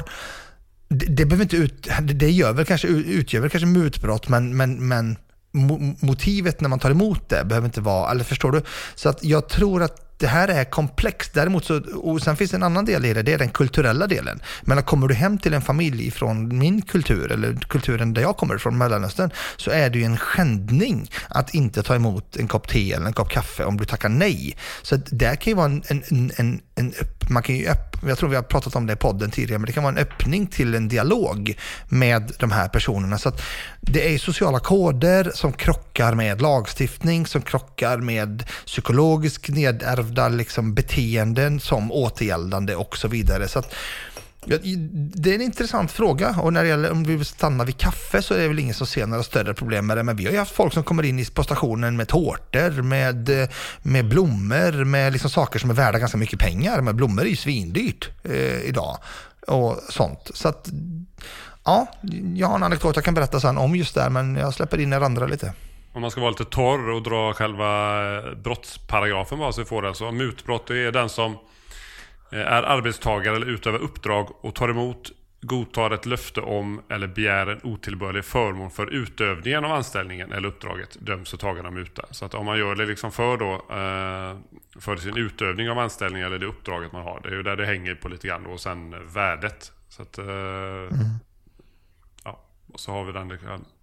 [SPEAKER 11] det behöver inte det utgör väl kanske mutbrott, men motivet när man tar emot det behöver inte vara, eller förstår du? Så att jag tror att det här är komplext. Däremot så, och sen finns en annan del i det är den kulturella delen. Men kommer du hem till en familj från min kultur eller kulturen där jag kommer från, Mellanöstern, så är det ju en skändning att inte ta emot en kopp te eller en kopp kaffe om du tackar nej. Så där kan ju vara man kan ju jag tror vi har pratat om det i podden tidigare, men det kan vara en öppning till en dialog med de här personerna. Så att det är sociala koder som krockar med lagstiftning, som krockar med psykologiskt nedärvda liksom beteenden som återgäldande och så vidare. Så att det är en intressant fråga, och när det gäller om vi vill stanna vid kaffe så är det väl ingen som ser några större problem med det, men vi har ju haft folk som kommer in på stationen med tårtor, med blommor, med liksom saker som är värda ganska mycket pengar, men blommor är ju svindyrt idag och sånt. Så att ja, jag har en anekdot jag kan berätta sen om just där, men jag släpper in er andra lite.
[SPEAKER 8] Om man ska vara lite torr och dra själva brottsparagrafen bara så vi får den, så mutbrott är den som är arbetstagare eller utövar uppdrag och tar emot, godtar ett löfte om eller begär en otillbörlig förmån för utövningen av anställningen eller uppdraget, döms och tagen av muta. Så att om man gör det liksom för sin utövning av anställningen eller det uppdraget man har, det är ju där det hänger på lite grann, och sen värdet. Så att ja, och så har vi den.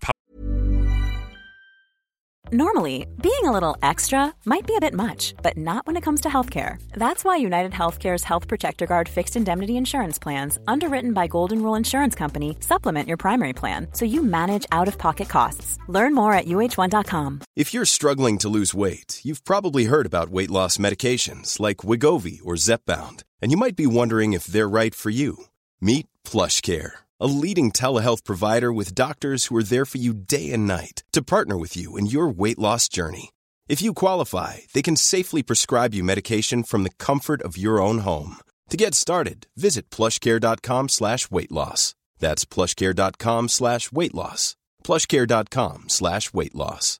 [SPEAKER 13] Normally, being a little extra might be a bit much, but not when it comes to healthcare. That's why United Healthcare's Health Protector Guard fixed indemnity insurance plans, underwritten by Golden Rule Insurance Company, supplement your primary plan so you manage out-of-pocket costs. Learn more at UH1.com.
[SPEAKER 14] If you're struggling to lose weight, you've probably heard about weight loss medications like Wegovy or Zepbound, and you might be wondering if they're right for you. Meet PlushCare, a leading telehealth provider with doctors who are there for you day and night to partner with you in your weight loss journey. If you qualify, they can safely prescribe you medication from the comfort of your own home. To get started, visit plushcare.com/weightloss. That's plushcare.com/weightloss. plushcare.com/weightloss.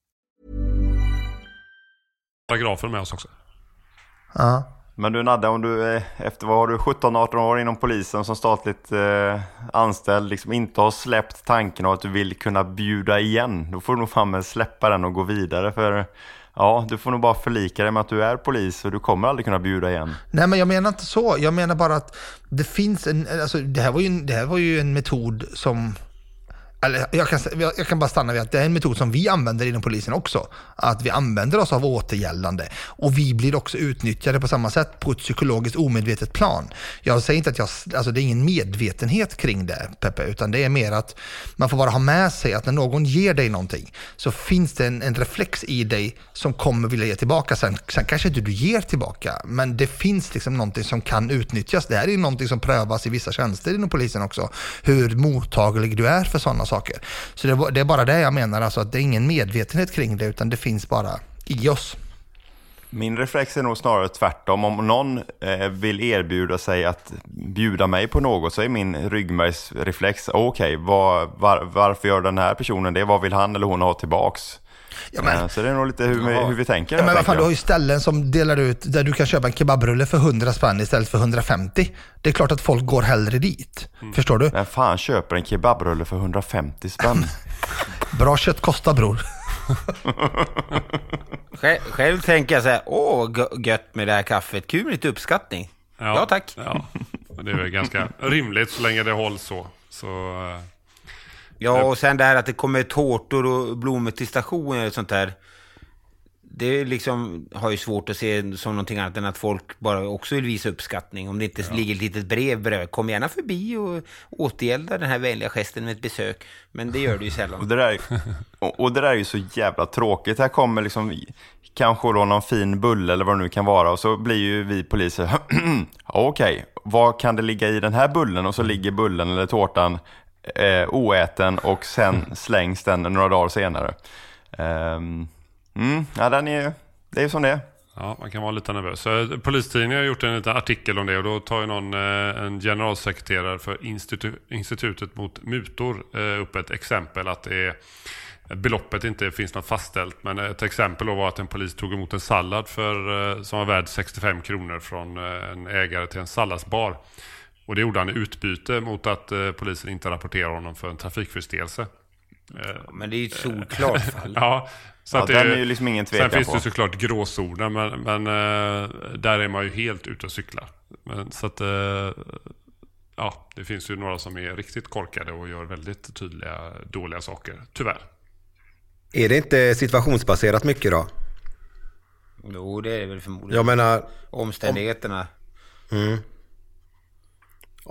[SPEAKER 8] Paragrafen med oss också.
[SPEAKER 11] Ja.
[SPEAKER 9] Men du Nadde, om du efter vad har du 17-18 år inom polisen som statligt anställd liksom inte har släppt tanken av att du vill kunna bjuda igen, då får du nog fan släppa den och gå vidare, för ja, du får nog bara förlika dig med att du är polis och du kommer aldrig kunna bjuda igen.
[SPEAKER 11] Nej, men jag menar inte så. Jag menar bara att det finns alltså det här var ju en metod som, eller jag kan bara stanna vid att det är en metod som vi använder inom polisen också. Att vi använder oss av återgäldande. Och vi blir också utnyttjade på samma sätt på ett psykologiskt omedvetet plan. Jag säger inte att det är ingen medvetenhet kring det, Peppe, utan det är mer att man får bara ha med sig att när någon ger dig någonting så finns det en reflex i dig som kommer vilja ge tillbaka. Sen kanske inte du ger tillbaka, men det finns liksom någonting som kan utnyttjas. Det här är någonting som prövas i vissa tjänster inom polisen också. Hur mottaglig du är för sådana saker. Så det är bara det jag menar, alltså att det är ingen medvetenhet kring det, utan det finns bara i oss.
[SPEAKER 9] Min reflex är nog snarare tvärtom. Om någon vill erbjuda sig att bjuda mig på något, så är min ryggmärgsreflex okej, varför gör den här personen det? Vad vill han eller hon ha tillbaks? Ja, men, så det är nog lite hur vi tänker.
[SPEAKER 11] Ja, men vad fan, du har ju ställen som delar ut där du kan köpa en kebabrulle för 100 spänn istället för 150. Det är klart att folk går hellre dit. Förstår du?
[SPEAKER 9] Men fan köper en kebabrulle för 150 spänn?
[SPEAKER 11] Bra kött kostar, bror.
[SPEAKER 6] Själv tänker jag så här, gött med det här kaffet. Kul med lite uppskattning. Ja tack.
[SPEAKER 8] Ja, det är väl ganska rimligt så länge det hålls så.
[SPEAKER 6] Ja, och sen det här att det kommer tårtor och blommor till stationen och sånt där. Det liksom har ju svårt att se som någonting annat än att folk bara också vill visa uppskattning. Om det inte ligger ett litet brev bredvid, kom gärna förbi och återgälda den här vänliga gesten med ett besök. Men det gör det ju sällan.
[SPEAKER 9] Och det där är ju så jävla tråkigt. Här kommer liksom kanske då någon fin bulle eller vad det nu kan vara, och så blir ju vi poliser okej, vad kan det ligga i den här bullen? Och så ligger bullen eller tårtan oäten och sen slängs den några dagar senare. Ja, det är ju som det är.
[SPEAKER 8] Ja, man kan vara lite nervös. Så Polistidningen har gjort en liten artikel om det, och då tar ju en generalsekreterare för institutet mot mutor upp ett exempel att det är beloppet inte finns något fastställt, men ett exempel var att en polis tog emot en sallad som var värd 65 kronor från en ägare till en salladsbar. Och det gjorde han i utbyte mot att polisen inte rapporterar honom för en trafikförseelse.
[SPEAKER 6] Men det är ju ett solklart fall.
[SPEAKER 8] Ja, så att
[SPEAKER 9] den är ju liksom ingen tvekan.
[SPEAKER 8] Sen finns det såklart gråzoner, men där är man ju helt ute och cyklar. Men, så att ja, det finns ju några som är riktigt korkade och gör väldigt tydliga dåliga saker, tyvärr.
[SPEAKER 7] Är det inte situationsbaserat mycket då?
[SPEAKER 6] Jo, det är väl förmodligen.
[SPEAKER 7] Jag menar
[SPEAKER 6] omständigheterna.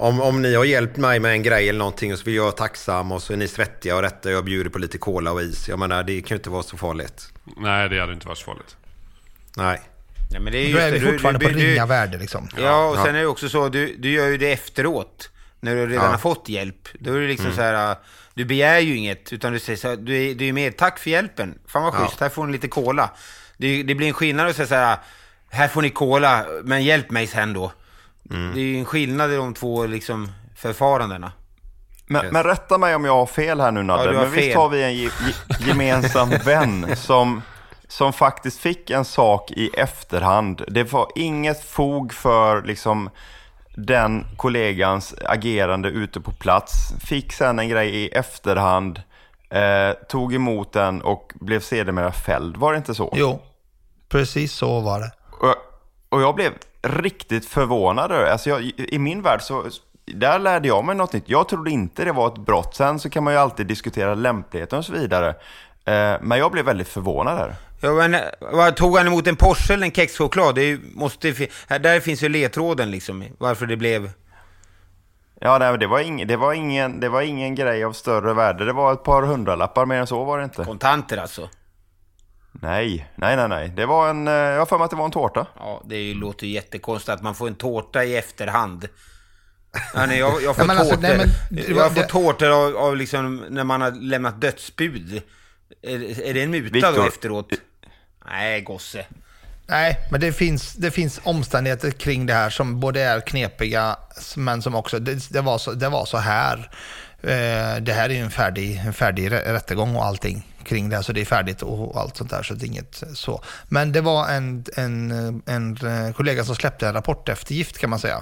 [SPEAKER 7] Om ni har hjälpt mig med en grej eller någonting och så vill jag vara tacksam och så är ni svettiga och rätta, jag bjuder på lite cola och is. Jag menar, det kan ju inte vara så farligt.
[SPEAKER 8] Nej, det hade inte varit så farligt.
[SPEAKER 7] Nej.
[SPEAKER 6] Ja, men det är
[SPEAKER 11] Då är vi fortfarande på ringa värde liksom.
[SPEAKER 6] Ja, och sen är det också så, du gör ju det efteråt. När du redan har fått hjälp. Då är det liksom så här, du begär ju inget, utan du säger så här, du är mer, tack för hjälpen. Fan vad schysst, här får ni lite cola. Det blir en skillnad att säga så här, här får ni cola, men hjälp mig sen då. Det är ju en skillnad i de två liksom förfarandena.
[SPEAKER 9] Men rätta mig om jag har fel här nu, Nadde. Men visst har vi en gemensam vän som faktiskt fick en sak i efterhand. Det var inget fog för liksom den kollegans agerande ute på plats. Fick sen en grej i efterhand, tog emot den och blev sedermera fälld. Var det inte så?
[SPEAKER 11] Jo, precis så var det.
[SPEAKER 9] Och jag blev riktigt förvånad. Alltså i min värld så där lärde jag mig något nytt. Jag trodde inte det var ett brott. Sen så kan man ju alltid diskutera lämpligheten och så vidare. Men jag blev väldigt förvånad här. Ja,
[SPEAKER 6] men, tog han emot en Porsche eller en kexchoklad? Där finns ju ledtråden liksom. Varför det blev...
[SPEAKER 9] Ja, nej, det var ingen grej av större värde. Det var ett par hundralappar, mer än så var det inte.
[SPEAKER 6] Kontanter alltså?
[SPEAKER 9] Nej. Det var jag har för mig att det var en tårta.
[SPEAKER 6] Ja, det låter ju jättekonstigt att man får en tårta i efterhand. Ja, nej, jag får jag får tårtor av liksom när man har lämnat dödsbud. Är det en muta då efteråt? Nej, gosse.
[SPEAKER 11] Nej, men det finns omständigheter kring det här som både är knepiga, men som också det var så här. Det här är ju en färdig rättegång och allting kring det, så det är färdigt och allt sånt där, så det är inget så. Men det var en kollega som släppte en rapporteftergift, kan man säga.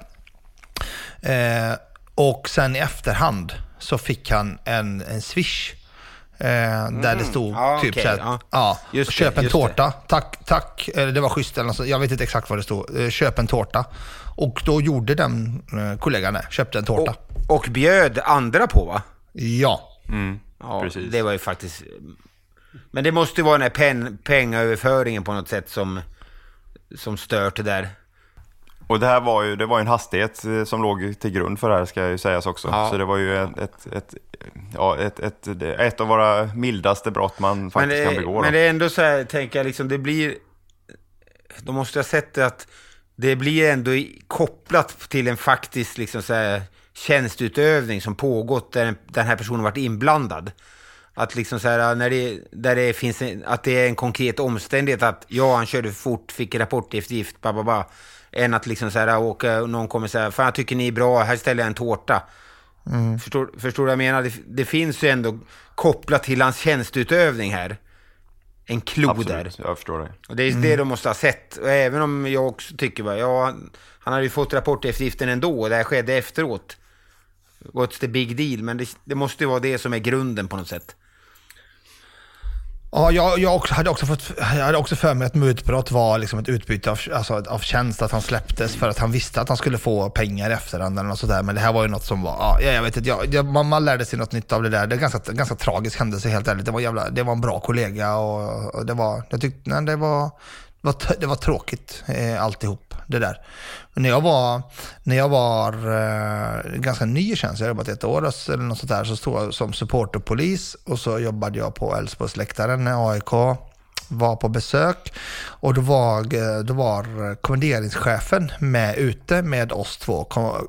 [SPEAKER 11] Och sen i efterhand så fick han en swish där det stod typ såhär, köp en tårta, tack, det var schysst eller något, jag vet inte exakt vad det stod, köp en tårta. Och då gjorde den kollegan köpte en tårta.
[SPEAKER 6] Och bjöd andra på, va?
[SPEAKER 11] Ja.
[SPEAKER 6] Ja, precis. Det var ju faktiskt... Men det måste ju vara den här pengaöverföringen på något sätt som stört det där. Och
[SPEAKER 9] det var ju en hastighet som låg till grund för det här, ska ju sägas också. Ja. Så det var ju ett av våra mildaste brott man faktiskt kan begå.
[SPEAKER 6] Men det är ändå så här, tänker jag, liksom, det blir... Då måste jag sätta att det blir ändå kopplat till en faktisk liksom så här, tjänstutövning som pågått där den här personen varit inblandad. Att liksom så här, att det är en konkret omständighet att han körde för fort, fick rapport eftergift, än att liksom så här åka och någon kommer säga, fan jag tycker ni är bra, här ställer jag en tårta. Förstår du vad jag menar? Det finns ju ändå kopplat till hans tjänstutövning här. En klo där.
[SPEAKER 9] Jag förstår det.
[SPEAKER 6] Och det är det de måste ha sett. Och även om jag också tycker, han hade ju fått rapport eftergiften ändå, och det här skedde efteråt. What's the big deal? Men det måste ju vara det som är grunden på något sätt.
[SPEAKER 11] Ja, jag hade också för mig att mutbrott var liksom ett utbyte av tjänst, att han släpptes för att han visste att han skulle få pengar i efterhand eller något sådär. Men det här var ju något som var, jag vet inte, man lärde sig något nytt av det där. Det är ganska tragisk händelse, helt ärligt. Det var en bra kollega och det var tråkigt alltihop det där. När jag var ganska ny i tjänst, jag jobbat 1 år eller något sånt där, så stod jag som supporterpolis och så jobbade jag på Älvsborgsläktaren när AIK var på besök, och då var kommenderingschefen ute med oss två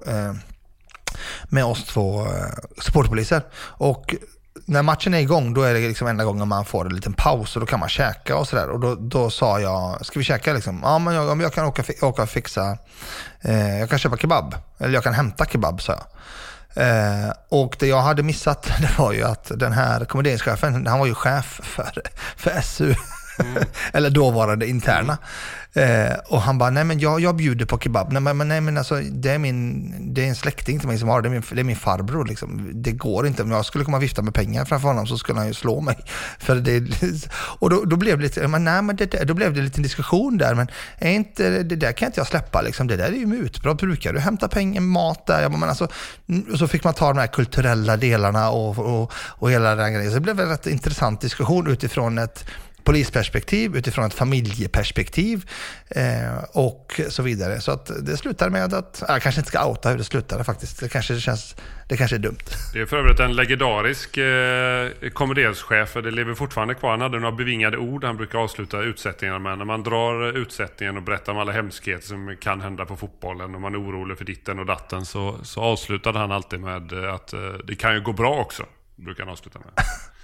[SPEAKER 11] supporterpoliser, och när matchen är igång, då är det liksom enda gången man får en liten paus och då kan man käka och sådär. Och då sa jag, ska vi käka liksom? Ja, men jag kan åka och fixa, jag kan köpa kebab, eller jag kan hämta kebab, sa jag. Och det jag hade missat, det var ju att den här kommenderingschefen, han var ju chef för SU. Eller dåvarande interna. Och han bara, nej men jag bjuder på kebab. Nej men alltså, det är en släkting till mig som har det. Det är min farbror liksom. Det går inte. Om jag skulle komma vifta med pengar framför honom så skulle han ju slå mig. För och då blev det lite, då blev det lite diskussion där. Men är inte, det där kan inte jag släppa liksom. Det där är ju mutbrott. Brukar du hämta pengar, mat där? Men alltså, och så fick man ta de här kulturella delarna och hela den grejen. Så det blev en rätt intressant diskussion utifrån ett polisperspektiv, utifrån ett familjeperspektiv och så vidare. Så att det slutar med att, jag kanske inte ska outa hur det slutade faktiskt. Det kanske är dumt. Det
[SPEAKER 8] är för övrigt en legendarisk komedienschef, det lever fortfarande kvar. Han hade några bevingade ord han brukar avsluta utsättningarna med. När man drar utsättningen och berättar om alla hemskheter som kan hända på fotbollen och man är orolig för ditten och datten, så avslutade han alltid med att det kan ju gå bra också, brukar han avsluta med.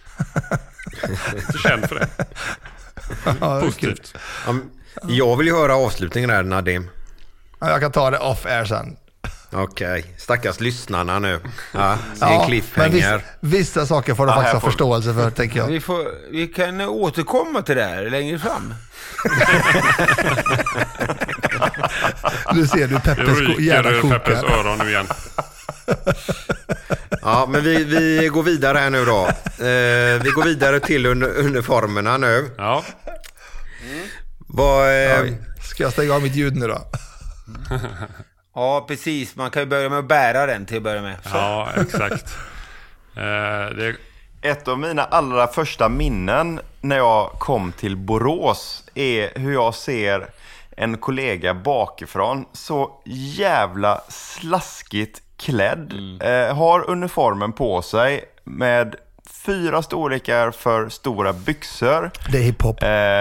[SPEAKER 8] Så känn för det.
[SPEAKER 11] Ja,
[SPEAKER 8] positivt.
[SPEAKER 7] Jag vill ju höra avslutningen här, Nadim.
[SPEAKER 11] Ja, jag kan ta det off-air sen.
[SPEAKER 7] Okej, stackars lyssnarna nu. Ja, det är en cliffhanger.
[SPEAKER 11] Vissa saker får du faktiskt ha förståelse för, tänker jag.
[SPEAKER 6] Vi kan återkomma till det här längre fram.
[SPEAKER 11] Nu ser du Peppes hjärna koka.
[SPEAKER 8] Peppes öron nu igen.
[SPEAKER 7] Ja, men vi går vidare här nu då. Vi går vidare till uniformerna nu.
[SPEAKER 8] Ja.
[SPEAKER 11] Ska jag stänga av mitt ljud nu då?
[SPEAKER 6] Ja, precis. Man kan ju börja med att bära den till att börja med.
[SPEAKER 8] Ja, exakt.
[SPEAKER 9] Ett av mina allra första minnen när jag kom till Borås är hur jag ser en kollega bakifrån så jävla slaskigt klädd. Har uniformen på sig med 4 storlekar för stora byxor.
[SPEAKER 11] Det är hiphop.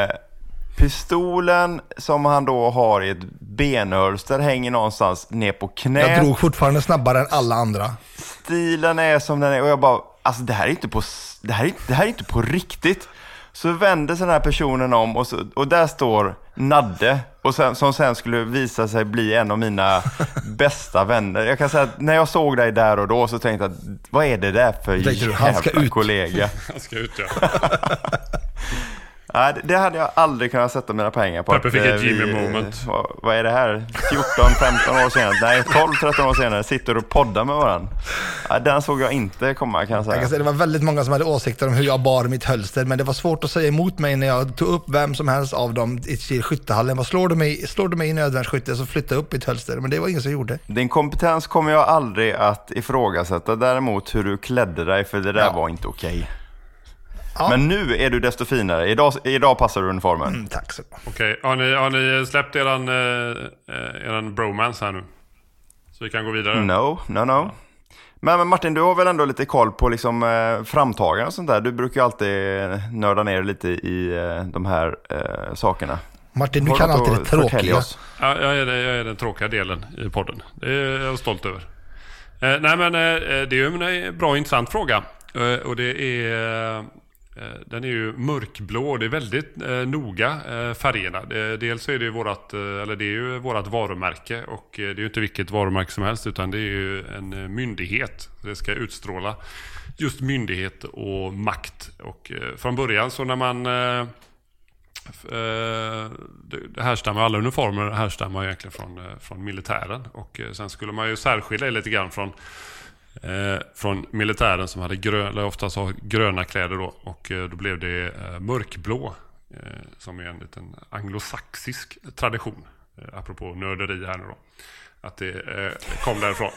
[SPEAKER 9] Pistolen som han då har i ett benhölster hänger någonstans ner på knät.
[SPEAKER 11] Jag drog fortfarande snabbare än alla andra.
[SPEAKER 9] Stilen är som den är och jag bara, alltså det här är inte på riktigt. Så vänder sig den här personen om och där står Nadde och som sen skulle visa sig bli en av mina bästa vänner. Jag kan säga att när jag såg dig där och då så tänkte jag, vad är det där för jävla kollega?
[SPEAKER 8] Han ska ut, ja.
[SPEAKER 9] Nej, det hade jag aldrig kunnat sätta mina pengar på.
[SPEAKER 8] Pepper fick ett Jimmy moment.
[SPEAKER 9] Vad är det här? 14-15 år senare, nej 12-13 år senare sitter och poddar med varandra. Den såg jag inte komma, kan jag säga.
[SPEAKER 11] Jag kan säga, det var väldigt många som hade åsikter om hur jag bar mitt hölster, men det var svårt att säga emot mig när jag tog upp vem som helst av dem i skyttehallen. Vad slår du mig i nödvärnsskytte så flytta upp mitt hölster, men det var ingen som gjorde.
[SPEAKER 9] Din kompetens kommer jag aldrig att ifrågasätta, däremot hur du klädde dig, för det där var inte okej. Ja. Men nu är du desto finare. Idag passar du uniformen.
[SPEAKER 11] Tack så mycket.
[SPEAKER 8] Okej, har ni släppt eran bromance här nu? Så vi kan gå vidare.
[SPEAKER 9] No. Men Martin, du har väl ändå lite koll på liksom framtagande och sånt där. Du brukar ju alltid nörda ner lite i de här sakerna.
[SPEAKER 11] Martin, du kan alltid det tråkiga.
[SPEAKER 8] Ja, jag är den tråkiga delen i podden. Det är jag stolt över. Nej, men det är ju en bra intressant fråga. Och det är... Den är ju mörkblå och det är väldigt noga färgerna. Dels så är det ju vårat varumärke, och det är ju inte vilket varumärke som helst, utan det är ju en myndighet. Det ska utstråla just myndighet och makt. Och från början så när man det härstammar, alla uniformer härstammar egentligen från militären, och sen skulle man ju särskilja lite grann från militären som hade oftast har gröna kläder då, och då blev det mörkblå, som är en liten anglosaxisk tradition, apropå nörderi här nu då, att det kom därifrån.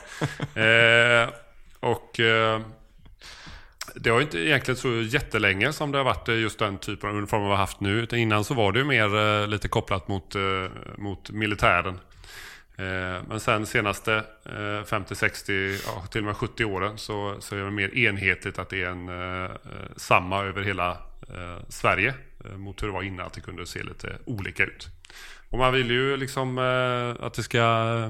[SPEAKER 8] Och det har inte egentligen så jättelänge som det har varit just den typen av uniformer vi har haft nu, utan innan så var det ju mer lite kopplat mot militären. Men sen senaste 50, 60, till och med 70 åren så är det mer enhetligt att det är samma över hela Sverige mot hur det var innan, att det kunde se lite olika ut. Och man vill ju liksom att det ska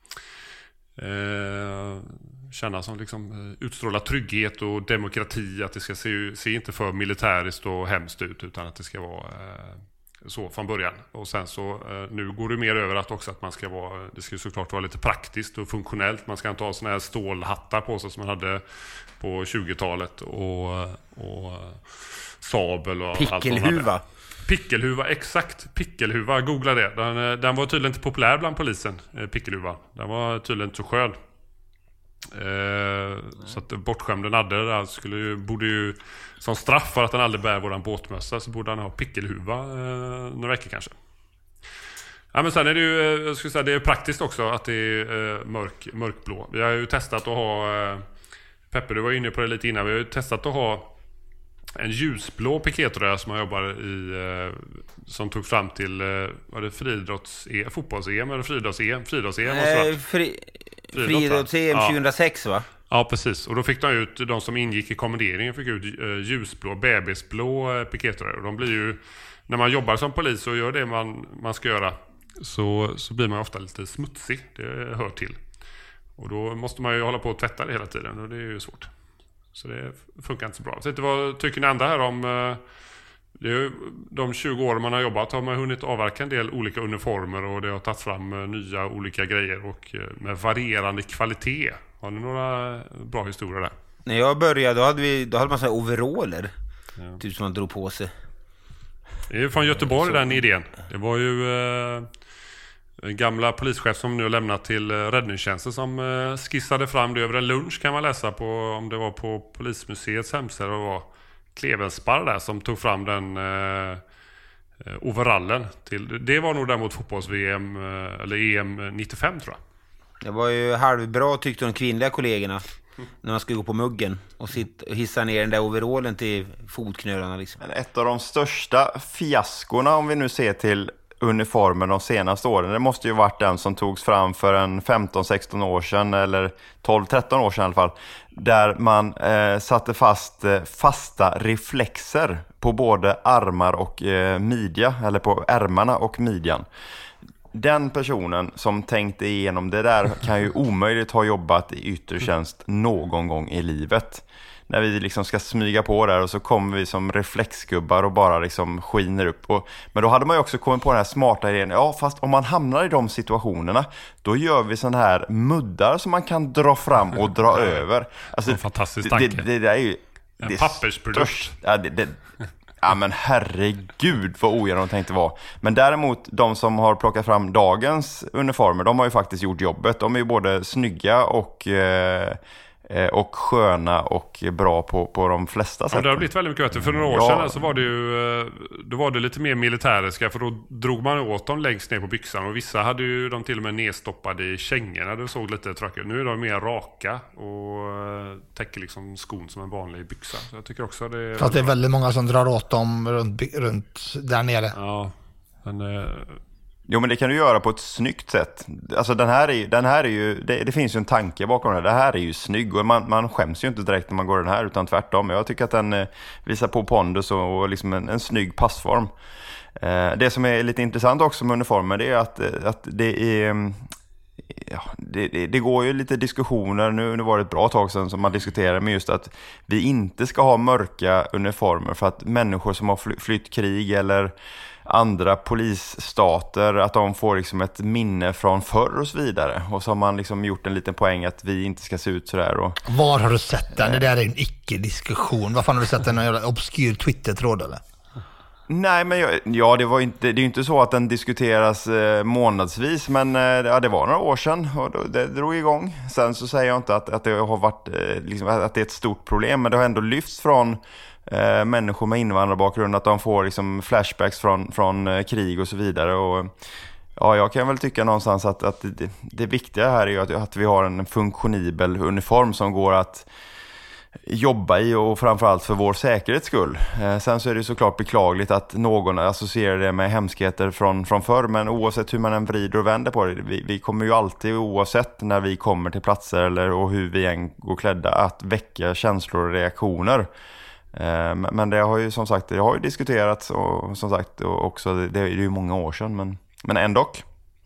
[SPEAKER 8] känna som liksom utstråla trygghet och demokrati, att det ska se inte för militäriskt och hemskt ut, utan att det ska vara så från början. Och sen så nu går det mer över att också att man ska det ska såklart vara lite praktiskt och funktionellt. Man ska inte ha såna här stålhattar på sig som man hade på 20-talet och sabel och
[SPEAKER 6] pickelhuva.
[SPEAKER 8] Pickelhuva, exakt. Pickelhuva, googla det. Den var tydligen inte populär bland polisen, pickelhuva. Den var tydligen inte så skön. Så att bortskämde Nadde där borde ju som straff för att han aldrig bär våran båtmössa, så borde han ha pickelhuva några veckor kanske. Ja, men sen är det ju, jag skulle säga, det är praktiskt också att det är mörkblå. Vi har ju testat att ha Peppe, du var inne på det lite innan. Vi har ju testat att ha en ljusblå pikétröja som jag jobbar i, som tog fram till var det fotbolls-EM eller friidrotts-EM?
[SPEAKER 6] Friidrotts-EM 2006 va?
[SPEAKER 8] Ja, precis. Och då fick de ut, de som ingick i kommenderingen fick ut ljusblå, bebisblå pikétröjor. Och de blir ju, när man jobbar som polis och gör det man ska göra, så blir man ofta lite smutsig. Det hör till. Och då måste man ju hålla på och tvätta det hela tiden, och det är ju svårt. Så det funkar inte så bra. Så vad tycker ni andra här om de 20 år man har jobbat? Har man hunnit avverka en del olika uniformer, och det har tagit fram nya olika grejer och med varierande kvalitet. Har ni några bra historier där?
[SPEAKER 6] När jag började då hade man så här overaller. Ja. Typ som man drog på sig.
[SPEAKER 8] Det är ju från Göteborg den idén. Det var ju en gamla polischef som nu har lämnat till räddningstjänsten som skissade fram det över en lunch, kan man läsa på, om det var på Polismuseets hemsida. Det var Klevenspar där som tog fram den overallen till. Det var nog däremot fotbolls-VM eller EM 95 tror jag.
[SPEAKER 6] Det var ju halvbra tyckte de kvinnliga kollegorna när man skulle gå på muggen och hissa ner den där overallen till fotknölarna liksom.
[SPEAKER 9] Men ett av de största fiaskorna, om vi nu ser till uniformen de senaste åren, det måste ju varit den som togs fram för en 15-16 år sedan eller 12-13 år sedan i alla fall, där man satte fasta reflexer på både armar och midja, eller på ärmarna och midjan. Den personen som tänkte igenom det där kan ju omöjligt ha jobbat i yttre tjänst någon gång i livet. När vi liksom ska smyga på där och så kommer vi som reflexgubbar och bara liksom skiner upp. Men då hade man ju också kommit på den här smarta idén. Ja, fast om man hamnar i de situationerna, då gör vi sån här muddar som man kan dra fram och dra över. Alltså,
[SPEAKER 8] en fantastisk tanke.
[SPEAKER 9] Det där är ju...
[SPEAKER 8] En pappersprodukt.
[SPEAKER 9] Ja, men herregud vad ogenomtänkt det var. Men däremot, de som har plockat fram dagens uniformer, de har ju faktiskt gjort jobbet. De är ju både snygga och sköna och bra på de flesta sätt.
[SPEAKER 8] Ja, det har blivit väldigt mycket bättre. För några år sedan så var det ju, då var det lite mer militäriska, för då drog man åt dem längst ner på byxan, och vissa hade ju de till och med nedstoppade i kängorna. Det såg lite tråkigt. Nu är de mer raka och täcker liksom skon som en vanlig byxa. Så jag tycker också det är...
[SPEAKER 11] För att det är väldigt många som drar åt dem runt där nere.
[SPEAKER 8] Ja, men...
[SPEAKER 9] Jo, men det kan du göra på ett snyggt sätt. Alltså den här är ju det finns ju en tanke bakom det. Det här är ju snygg, och man skäms ju inte direkt när man går den här, utan tvärtom. Jag tycker att den visar på pondus och liksom en snygg passform. Det som är lite intressant också med uniformen, det är att det är... Ja, det går ju lite diskussioner, nu var det ett bra tag sedan som man diskuterade med just att vi inte ska ha mörka uniformer för att människor som har flytt krig eller andra polisstater, att de får liksom ett minne från förr och så vidare. Och så har man liksom gjort en liten poäng att vi inte ska se ut sådär.
[SPEAKER 11] Var har du sett den? Det där är en icke-diskussion. Vad fan har du sett den? En jävla obskyr Twitter-tråd eller?
[SPEAKER 9] Nej, men det är ju inte så att den diskuteras månadsvis, men det var några år sedan och det drog igång. Sen så säger jag inte att det har varit liksom, att det är ett stort problem, men det har ändå lyfts från människor med invandrarbakgrund att de får liksom flashbacks från krig och så vidare. Och ja, jag kan väl tycka någonstans att det viktiga här är ju att vi har en funktionibel uniform som går att jobba i, och framförallt för vår säkerhets skull. Sen så är det såklart beklagligt att någon associerar det med hemskheter från förr, men oavsett hur man än vrider och vänder på det, vi kommer ju alltid, oavsett när vi kommer till platser och hur vi än går klädda, att väcka känslor och reaktioner. Men det har ju som sagt, det har ju diskuterats, och som sagt och också, det är ju många år sedan, men ändock.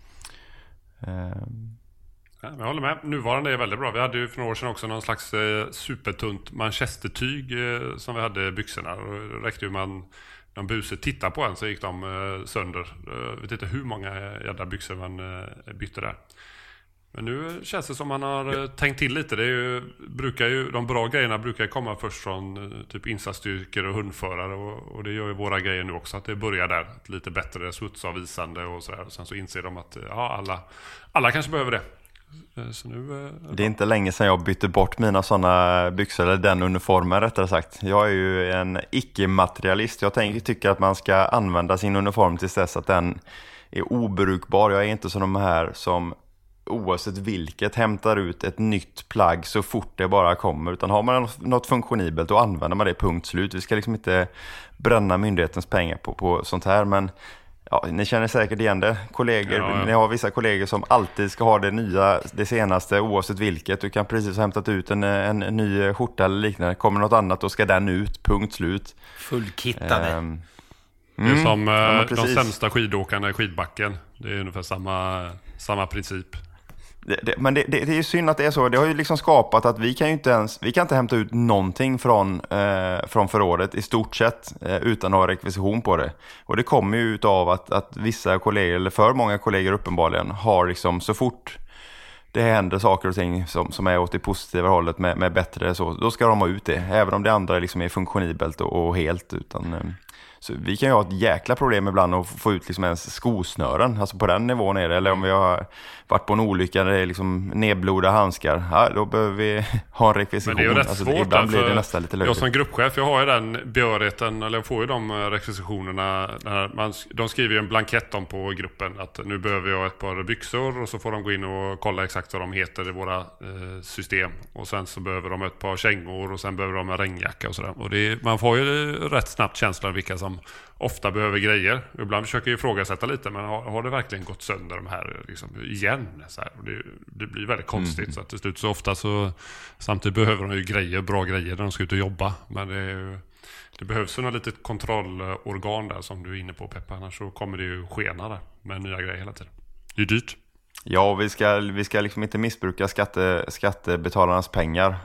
[SPEAKER 8] Jag håller med. Nuvarande är väldigt bra. Vi hade ju för några år sedan också någon slags supertunt manchestertyg som vi hade i byxorna. Och det räckte ju någon buse titta på en så gick de sönder. Jag vet inte hur många jävla byxor man bytte där. Men nu känns det som man har tänkt till lite. De bra grejerna brukar komma först från typ insatsstyrkor och hundförare. Och det gör ju våra grejer nu också. Att det börjar där. Lite bättre smutsavvisande och sådär. Och sen så inser de att alla kanske behöver det. Så nu,
[SPEAKER 9] det är inte länge sedan jag bytte bort mina sådana byxor, eller den uniformen rättare sagt. Jag är ju en icke-materialist. Jag tycker att man ska använda sin uniform tills dess att den är obrukbar. Jag är inte som de här som oavsett vilket hämtar ut ett nytt plagg så fort det bara kommer. Utan har man något funktionibelt då använder man det, punkt slut. Vi ska liksom inte bränna myndighetens pengar på sånt här. Men ja, ni känner säkert igen det. Kollegor,
[SPEAKER 8] Ja.
[SPEAKER 9] Ni har vissa kollegor som alltid ska ha det nya, det senaste oavsett vilket. Du kan precis ha hämtat ut en ny skjorta eller liknande. Kommer något annat då ska den ut, punkt slut.
[SPEAKER 6] Fullkittade.
[SPEAKER 8] Det är som de
[SPEAKER 9] precis.
[SPEAKER 8] sämsta skidåkarna i skidbacken. Det är ungefär samma princip.
[SPEAKER 9] Men det är ju synd att det är så. Det har ju liksom skapat att vi kan inte hämta ut någonting från förrådet i stort sett utan att ha rekvisition på det. Och det kommer ju utav att vissa kollegor, eller för många kollegor uppenbarligen, har liksom så fort det händer saker och ting som är åt det positiva hållet med bättre så, då ska de ha ut det. Även om det andra liksom är funktionibelt och helt utan... Så vi kan ju ha ett jäkla problem ibland att få ut liksom ens skosnören. Alltså på den nivån är det. Eller om vi har varit på en olycka där det är liksom nedblodade handskar. Ja, då behöver vi ha en rekvisition.
[SPEAKER 8] Men det är ju rätt
[SPEAKER 9] alltså,
[SPEAKER 8] svårt.
[SPEAKER 9] Ibland blir det nästan lite löjligt.
[SPEAKER 8] Jag som gruppchef, jag har ju den behörigheten, eller jag får ju de rekvisitionerna. De skriver ju en blankett om på gruppen att nu behöver jag ett par byxor. Och så får de gå in och kolla exakt vad de heter i våra system. Och sen så behöver de ett par kängor och sen behöver de en regnjacka och sådär. Och man får ju rätt snabbt känslan av vilka som ofta behöver grejer. Ibland försöker jag ifrågasätta lite, men har det verkligen gått sönder de här liksom, igen? Så här. Och det blir väldigt konstigt. Så att till slut så ofta så samtidigt behöver de ju grejer, bra grejer när de ska ut och jobba. Men det behövs ju något litet kontrollorgan där som du är inne på, Peppa. Annars så kommer det ju skena där med nya grejer hela tiden. Det är dyrt.
[SPEAKER 9] Ja, vi ska liksom inte missbruka skattebetalarnas pengar.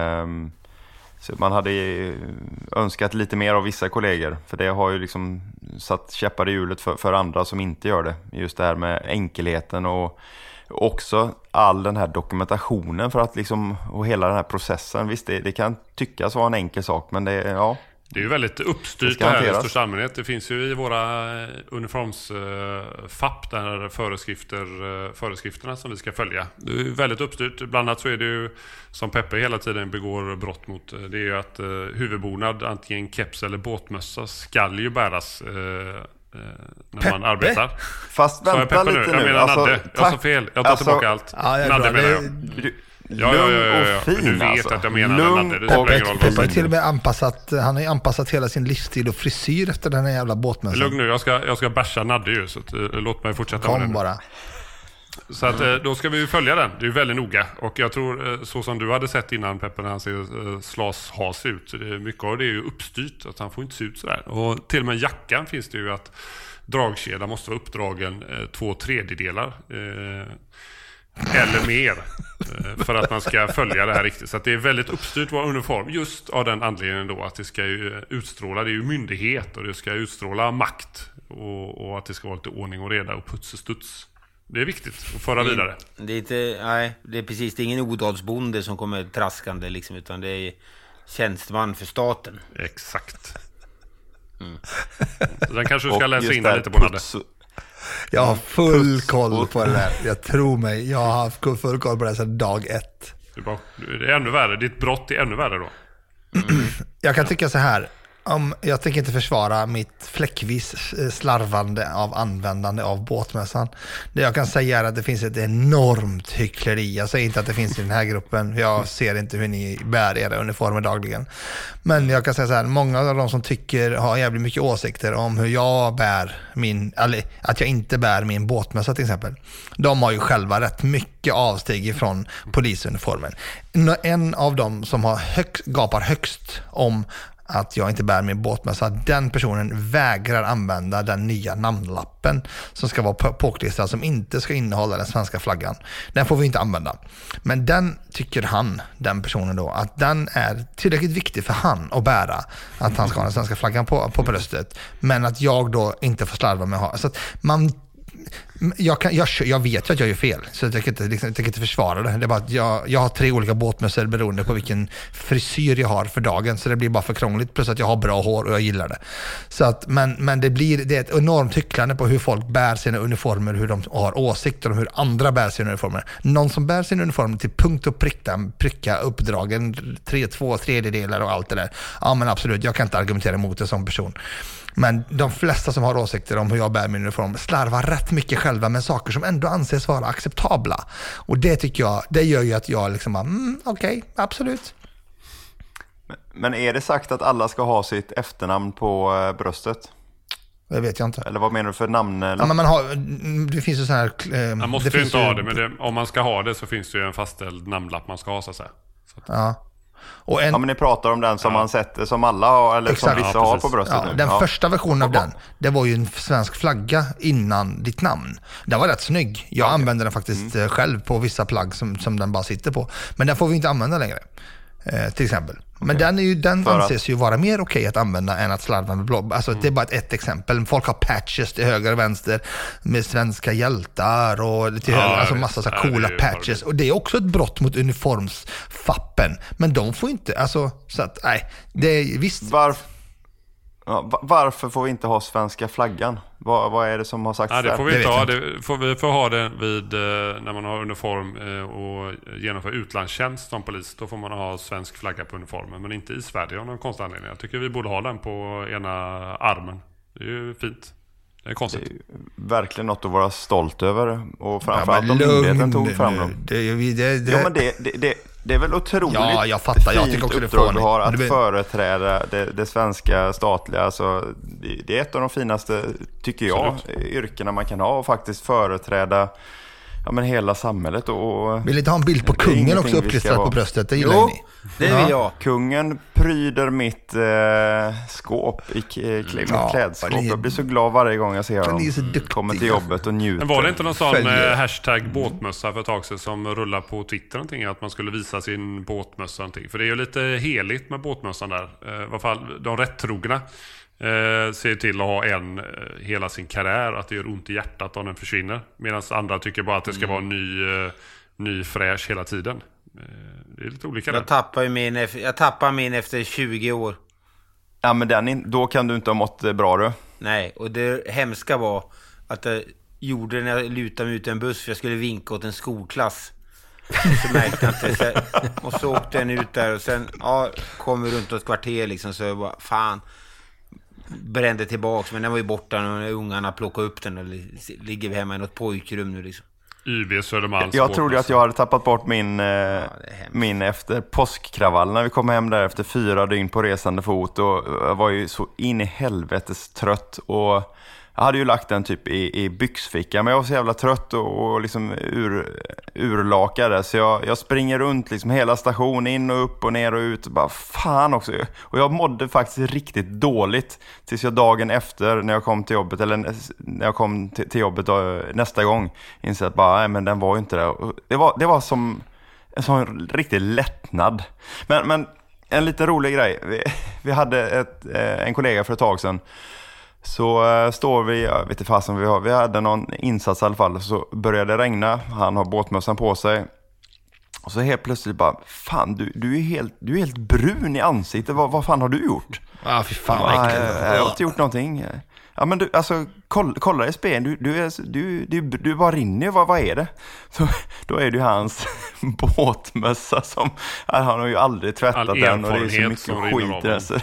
[SPEAKER 9] Så man hade önskat lite mer av vissa kollegor. För det har ju liksom satt käppar i hjulet för andra som inte gör det. Just det här med enkelheten och också all den här dokumentationen för att liksom, och hela den här processen. Visst, det kan tyckas vara en enkel sak, men det är
[SPEAKER 8] ju väldigt uppstyrt det här i största allmänhet. Det finns ju i våra uniformsfapp där föreskrifterna som vi ska följa. Det är väldigt uppstyrt. Bland annat så är det ju, som Peppe hela tiden begår brott mot, det är ju att huvudbonad, antingen keps eller båtmössa, skall ju bäras när man arbetar.
[SPEAKER 9] Fast vänta lite nu.
[SPEAKER 8] Jag menar
[SPEAKER 9] alltså,
[SPEAKER 8] Nadde. Jag sa fel. Jag tar tillbaka allt. Nadde menar jag. Ja.
[SPEAKER 9] Fin,
[SPEAKER 8] du vet
[SPEAKER 9] alltså.
[SPEAKER 8] att jag menar Nadde. Det spelar ingen roll.
[SPEAKER 11] Peppa har till och med han har ju anpassat hela sin livsstil och frisyr efter den här jävla båtmössan.
[SPEAKER 8] Lugn nu, jag ska basha Nadde ju, så låt mig fortsätta.
[SPEAKER 11] Kom bara.
[SPEAKER 8] Så att då ska vi följa den. Det är väldigt noga. Och jag tror, så som du hade sett innan Peppe när han ser slashas ut, mycket av det är ju uppstyrt, att han får inte se ut sådär. Och till och med jackan finns det ju att dragkedjan måste vara uppdragen 2/3 eller mer för att man ska följa det här riktigt. Så att det är väldigt uppstyrt vår uniform, just av den anledningen då att det ska ju utstråla, det är ju myndighet och det ska utstråla makt och att det ska vara lite ordning och reda och putsestuds. Det är viktigt att föra vidare.
[SPEAKER 6] Det är inte, nej, det är precis, det är ingen odalsbonde som kommer traskande liksom, utan det är tjänsteman för staten.
[SPEAKER 8] Exakt. Den kanske du ska läsa in lite på Nadde.
[SPEAKER 11] Jag har full koll på det där. Jag tror mig. Jag har haft full koll på det sedan dag 1.
[SPEAKER 8] Det är ännu värre. Ditt brott är ännu värre då.
[SPEAKER 11] Jag kan tycka så här. Jag tänker inte försvara mitt fläckvis slarvande av användande av båtmössan. Det jag kan säga är att det finns ett enormt hyckleri. Jag säger inte att det finns i den här gruppen. Jag ser inte hur ni bär era uniformer dagligen. Men jag kan säga så här, många av de som tycker har jävligt mycket åsikter om hur jag bär eller att jag inte bär min båtmössa till exempel. De har ju själva rätt mycket avsteg från polisuniformen. En av dem som gapar högst om att jag inte bär min båtmössa, den personen vägrar använda den nya namnlappen som ska vara påklistrad, som inte ska innehålla den svenska flaggan. Den får vi inte använda. Men den tycker den personen då, att den är tillräckligt viktig för han att bära, att han ska ha den svenska flaggan på bröstet, men att jag då inte får slarva med att ha. Så att jag vet ju att jag gör fel, så jag kan inte försvara det. Det är bara att jag har 3 olika båtmössor beroende på vilken frisyr jag har för dagen, så det blir bara för krångligt, plus att jag har bra hår och jag gillar det. Så att, men det är ett enormt hycklande på hur folk bär sina uniformer, hur de har åsikter om hur andra bär sina uniformer. Någon som bär sina uniformer till punkt och pricka uppdragen 2/3 och allt det där. Ja, men absolut, jag kan inte argumentera emot det som person. Men de flesta som har åsikter om hur jag bär min uniform slarvar rätt mycket själv själva med saker som ändå anses vara acceptabla. Och det tycker jag, det gör ju att jag liksom okej, absolut.
[SPEAKER 9] Men är det sagt att alla ska ha sitt efternamn på bröstet?
[SPEAKER 11] Det vet jag inte.
[SPEAKER 9] Eller vad menar du för namn?
[SPEAKER 11] Ja, men det finns ju så här...
[SPEAKER 8] man måste ju inte ha det, men om man ska ha det så finns det ju en fastställd namnlapp man ska ha, så att säga.
[SPEAKER 11] Ja.
[SPEAKER 9] Ja, men ni pratar om den som man sätter, som alla har, eller
[SPEAKER 11] exakt.
[SPEAKER 9] som vissa har på bröstet.
[SPEAKER 11] Ja, den första versionen av den, det var ju en svensk flagga innan ditt namn. Den var rätt snygg. Jag använder den faktiskt själv på vissa plagg som den bara sitter på. Men den får vi inte använda längre. Till exempel. Men den anses ju vara mer okej att använda än att slarva med blogg. Alltså det är bara ett exempel. Folk har patches till höger och vänster med svenska hjältar och till höger, alltså massa så coola patches. Och det är också ett brott mot uniformsfappen. Men de får inte, alltså så att nej, det är visst.
[SPEAKER 9] Varför får vi inte ha svenska flaggan? Vad är det som har sagts där?
[SPEAKER 8] Det får vi inte ha. Vi får ha det vid när man har uniform och genomför utlandstjänst som polis. Då får man ha svensk flagga på uniformen. Men inte i Sverige av någon konstig anledning. Jag tycker vi borde ha den på ena armen. Det är ju fint. Det är konstigt.
[SPEAKER 9] Det är verkligen något att vara stolt över. Och framförallt om myndigheten tog fram dem. Det är väl otroligt
[SPEAKER 11] jag fattar. Jag tycker också
[SPEAKER 9] uppdrag du har att företräda det svenska statliga. Alltså, det är ett av de finaste, tycker jag, yrkena man kan ha, och faktiskt företräda hela samhället. Och
[SPEAKER 11] vill inte ha en bild på kungen också uppklistrad på bröstet? Det gillar ni.
[SPEAKER 6] Det vill jag.
[SPEAKER 9] Kungen pryder mitt skåp i klädskåp. Jag blir så glad varje gång jag ser honom. Kommer till jobbet och njuter.
[SPEAKER 8] Men var det inte någon sån hashtag båtmössa för ett tag sedan som rullar på Twitter någonting, att man skulle visa sin båtmössa någonting? För det är ju lite heligt med båtmössan där. I alla fall de rättrogna ser till att ha en hela sin karriär, att det gör ont i hjärtat om den försvinner. Medan andra tycker bara att det ska vara ny fräsch hela tiden. Det är lite olika.
[SPEAKER 6] Jag tappar min efter 20 år.
[SPEAKER 9] Ja, men då kan du inte ha mått bra du.
[SPEAKER 6] Nej, och det hemska var att jag gjorde när jag lutade mig ut i en buss för jag skulle vinka åt en skolklass. Så märkte jag inte. Och så åkte den ut där och sen kom vi runt ett kvarter liksom, så jag bara, fan, brände tillbaks, men den var ju borta när ungarna plockade upp den och ligger hemma i något pojkrum nu liksom.
[SPEAKER 8] YB Södermalms.
[SPEAKER 9] Jag trodde att jag hade tappat bort min efter påskkravallen när vi kom hem där efter 4 dygn på resande fot, och jag var ju så in i helvetes trött, och jag hade ju lagt den typ i byxfickan, men jag var så jävla trött och liksom urlakad, så jag springer runt liksom hela stationen, in och upp och ner och ut, och bara fan också. Och jag mådde faktiskt riktigt dåligt tills jag dagen efter när jag kom till jobbet, eller när jag kom till jobbet nästa gång, insåg att bara, nej, men den var ju inte där. Det var som en sån riktig lättnad. Men en lite rolig grej. Vi hade en kollega för ett tag sedan. Så står vi, jag vet inte fasen vi hade någon insats i alla fall, så började det regna, han har båtmössan på sig, och så helt plötsligt bara, fan du är helt brun i ansiktet, vad fan har du gjort?
[SPEAKER 11] Fy fan,
[SPEAKER 9] jag har inte gjort någonting. Ja, men du, alltså kolla i spegeln, du bara rinner, vad är det? Så, då är det ju hans båtmössa som, han har ju aldrig tvättat den, och det är så mycket skit där, så.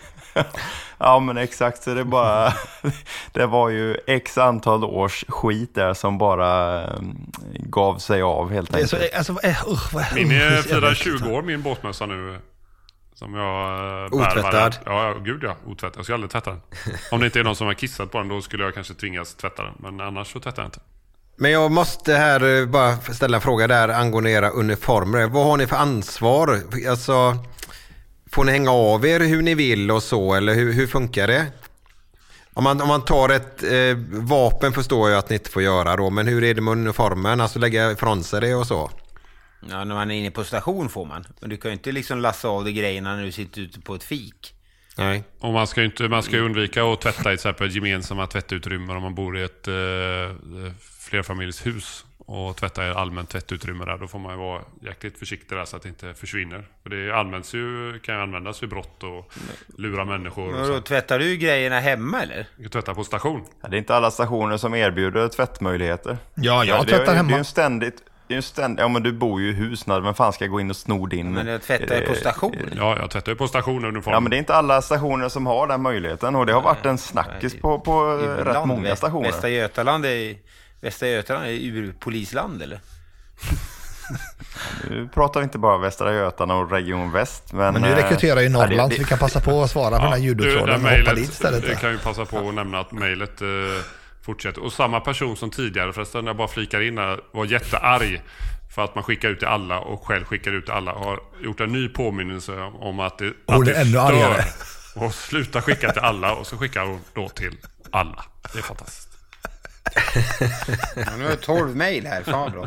[SPEAKER 9] Ja, men exakt, så det var ju x antal års skit där som bara gav sig av helt enkelt.
[SPEAKER 8] Min firar 20 år, min båtmössa nu, som jag
[SPEAKER 7] otvättad.
[SPEAKER 8] Ja, gud ja, otvättad. Jag ska aldrig tvätta den. Om det inte är någon som har kissat på den, då skulle jag kanske tvingas tvätta den, men annars så tvättar jag inte.
[SPEAKER 7] Men jag måste här bara ställa en fråga där angående era uniformer. Vad har ni för ansvar? Alltså, får ni hänga av er hur ni vill och så, eller hur funkar det? Om man tar ett vapen förstår jag att ni inte får göra då, men hur är det med uniformen? Alltså lägga ifrån sig det och så?
[SPEAKER 6] Ja, när man är inne på station får man. Men du kan ju inte liksom lassa av dig grejerna när du sitter ute på ett fik.
[SPEAKER 8] Nej. Och man ska ju undvika att tvätta i till exempel gemensamma tvättutrymmen om man bor i ett flerfamiljshus och tvätta i allmänt tvättutrymme där. Då får man ju vara jäkligt försiktig där så att det inte försvinner. För det kan ju användas vid brott och lura människor.
[SPEAKER 6] Och så. Tvättar du grejerna hemma eller?
[SPEAKER 8] Jag tvättar på station.
[SPEAKER 9] Ja, det är inte alla stationer som erbjuder tvättmöjligheter.
[SPEAKER 11] Ja, jag tvättar hemma.
[SPEAKER 9] Det är ju ständigt. Ja, men du bor ju i hus när vem fan ska gå in och sno din.
[SPEAKER 6] Men jag tvättar på station.
[SPEAKER 8] Ja, jag tvättar på station.
[SPEAKER 9] Ja, men det är inte alla stationer som har den möjligheten, och det har varit en snackis på rätt många stationer.
[SPEAKER 6] Västra Götaland Västra Götaland är ju polisland, eller?
[SPEAKER 9] Nu pratar vi inte bara Västra Götaland och Region Väst. Men
[SPEAKER 11] nu rekryterar ju Norrland så vi kan passa på att svara på den här ljudutråden och hoppa dit istället.
[SPEAKER 8] Det kan ju passa på att nämna att mejlet fortsätter. Och samma person som tidigare, förresten, jag bara flikar in här, var jättearg för att man skickar ut till alla och själv skickar ut till alla. Har gjort en ny påminnelse om att det
[SPEAKER 11] är ännu argare.
[SPEAKER 8] Och sluta skicka till alla och så skickar hon då till alla. Det är fantastiskt.
[SPEAKER 6] Ja, nu har jag 12 mejl här, fan bra.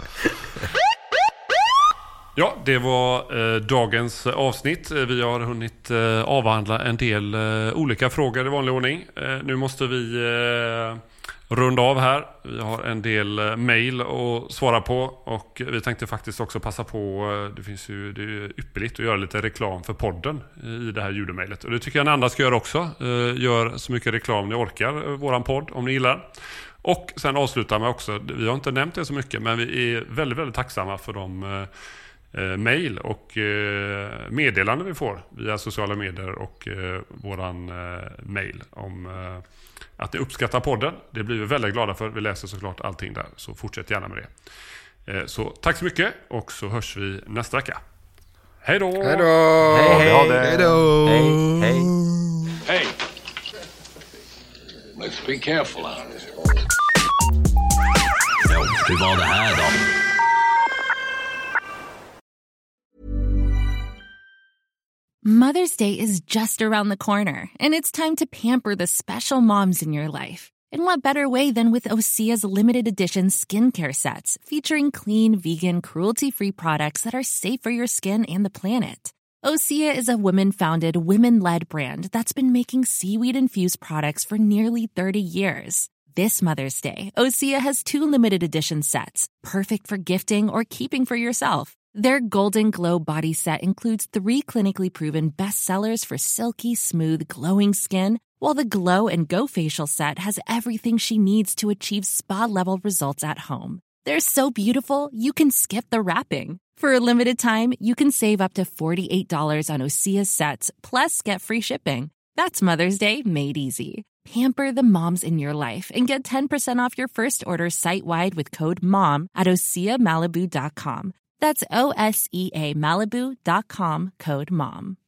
[SPEAKER 8] Ja, det var dagens avsnitt. Vi har hunnit avhandla en del olika frågor i vanlig ordning. Nu måste vi runda av här. Vi har en del mejl att svara på och vi tänkte faktiskt också passa på, det är ypperligt att göra lite reklam för podden i det här ljudmejlet. Och det tycker jag ni andra ska göra också. Gör så mycket reklam ni orkar, våran podd, om ni gillar. Och sen avslutar med också, vi har inte nämnt det så mycket, men vi är väldigt, väldigt tacksamma för de mejl och meddelanden vi får via sociala medier och våran mejl om att ni uppskattar podden. Det blir vi väldigt glada för. Vi läser såklart allting där, så fortsätt gärna med det. Så tack så mycket och så hörs vi nästa vecka. Hej då!
[SPEAKER 6] Hej då!
[SPEAKER 11] Hej då!
[SPEAKER 6] Hej!
[SPEAKER 10] Hey! Let's be careful out this. Ja, hur var det här då?
[SPEAKER 15] Mother's Day is just around the corner, and it's time to pamper the special moms in your life. And what better way than with Osea's limited edition skincare sets, featuring clean, vegan, cruelty-free products that are safe for your skin and the planet. Osea is a women-founded, women-led brand that's been making seaweed-infused products for nearly 30 years. This Mother's Day, Osea has 2 limited edition sets, perfect for gifting or keeping for yourself. Their Golden Glow body set includes 3 clinically proven bestsellers for silky, smooth, glowing skin, while the Glow and Go facial set has everything she needs to achieve spa-level results at home. They're so beautiful, you can skip the wrapping. For a limited time, you can save up to $48 on Osea's sets, plus get free shipping. That's Mother's Day made easy. Pamper the moms in your life and get 10% off your first order site-wide with code MOM at OseaMalibu.com. That's OSEA Malibu.com, code MOM.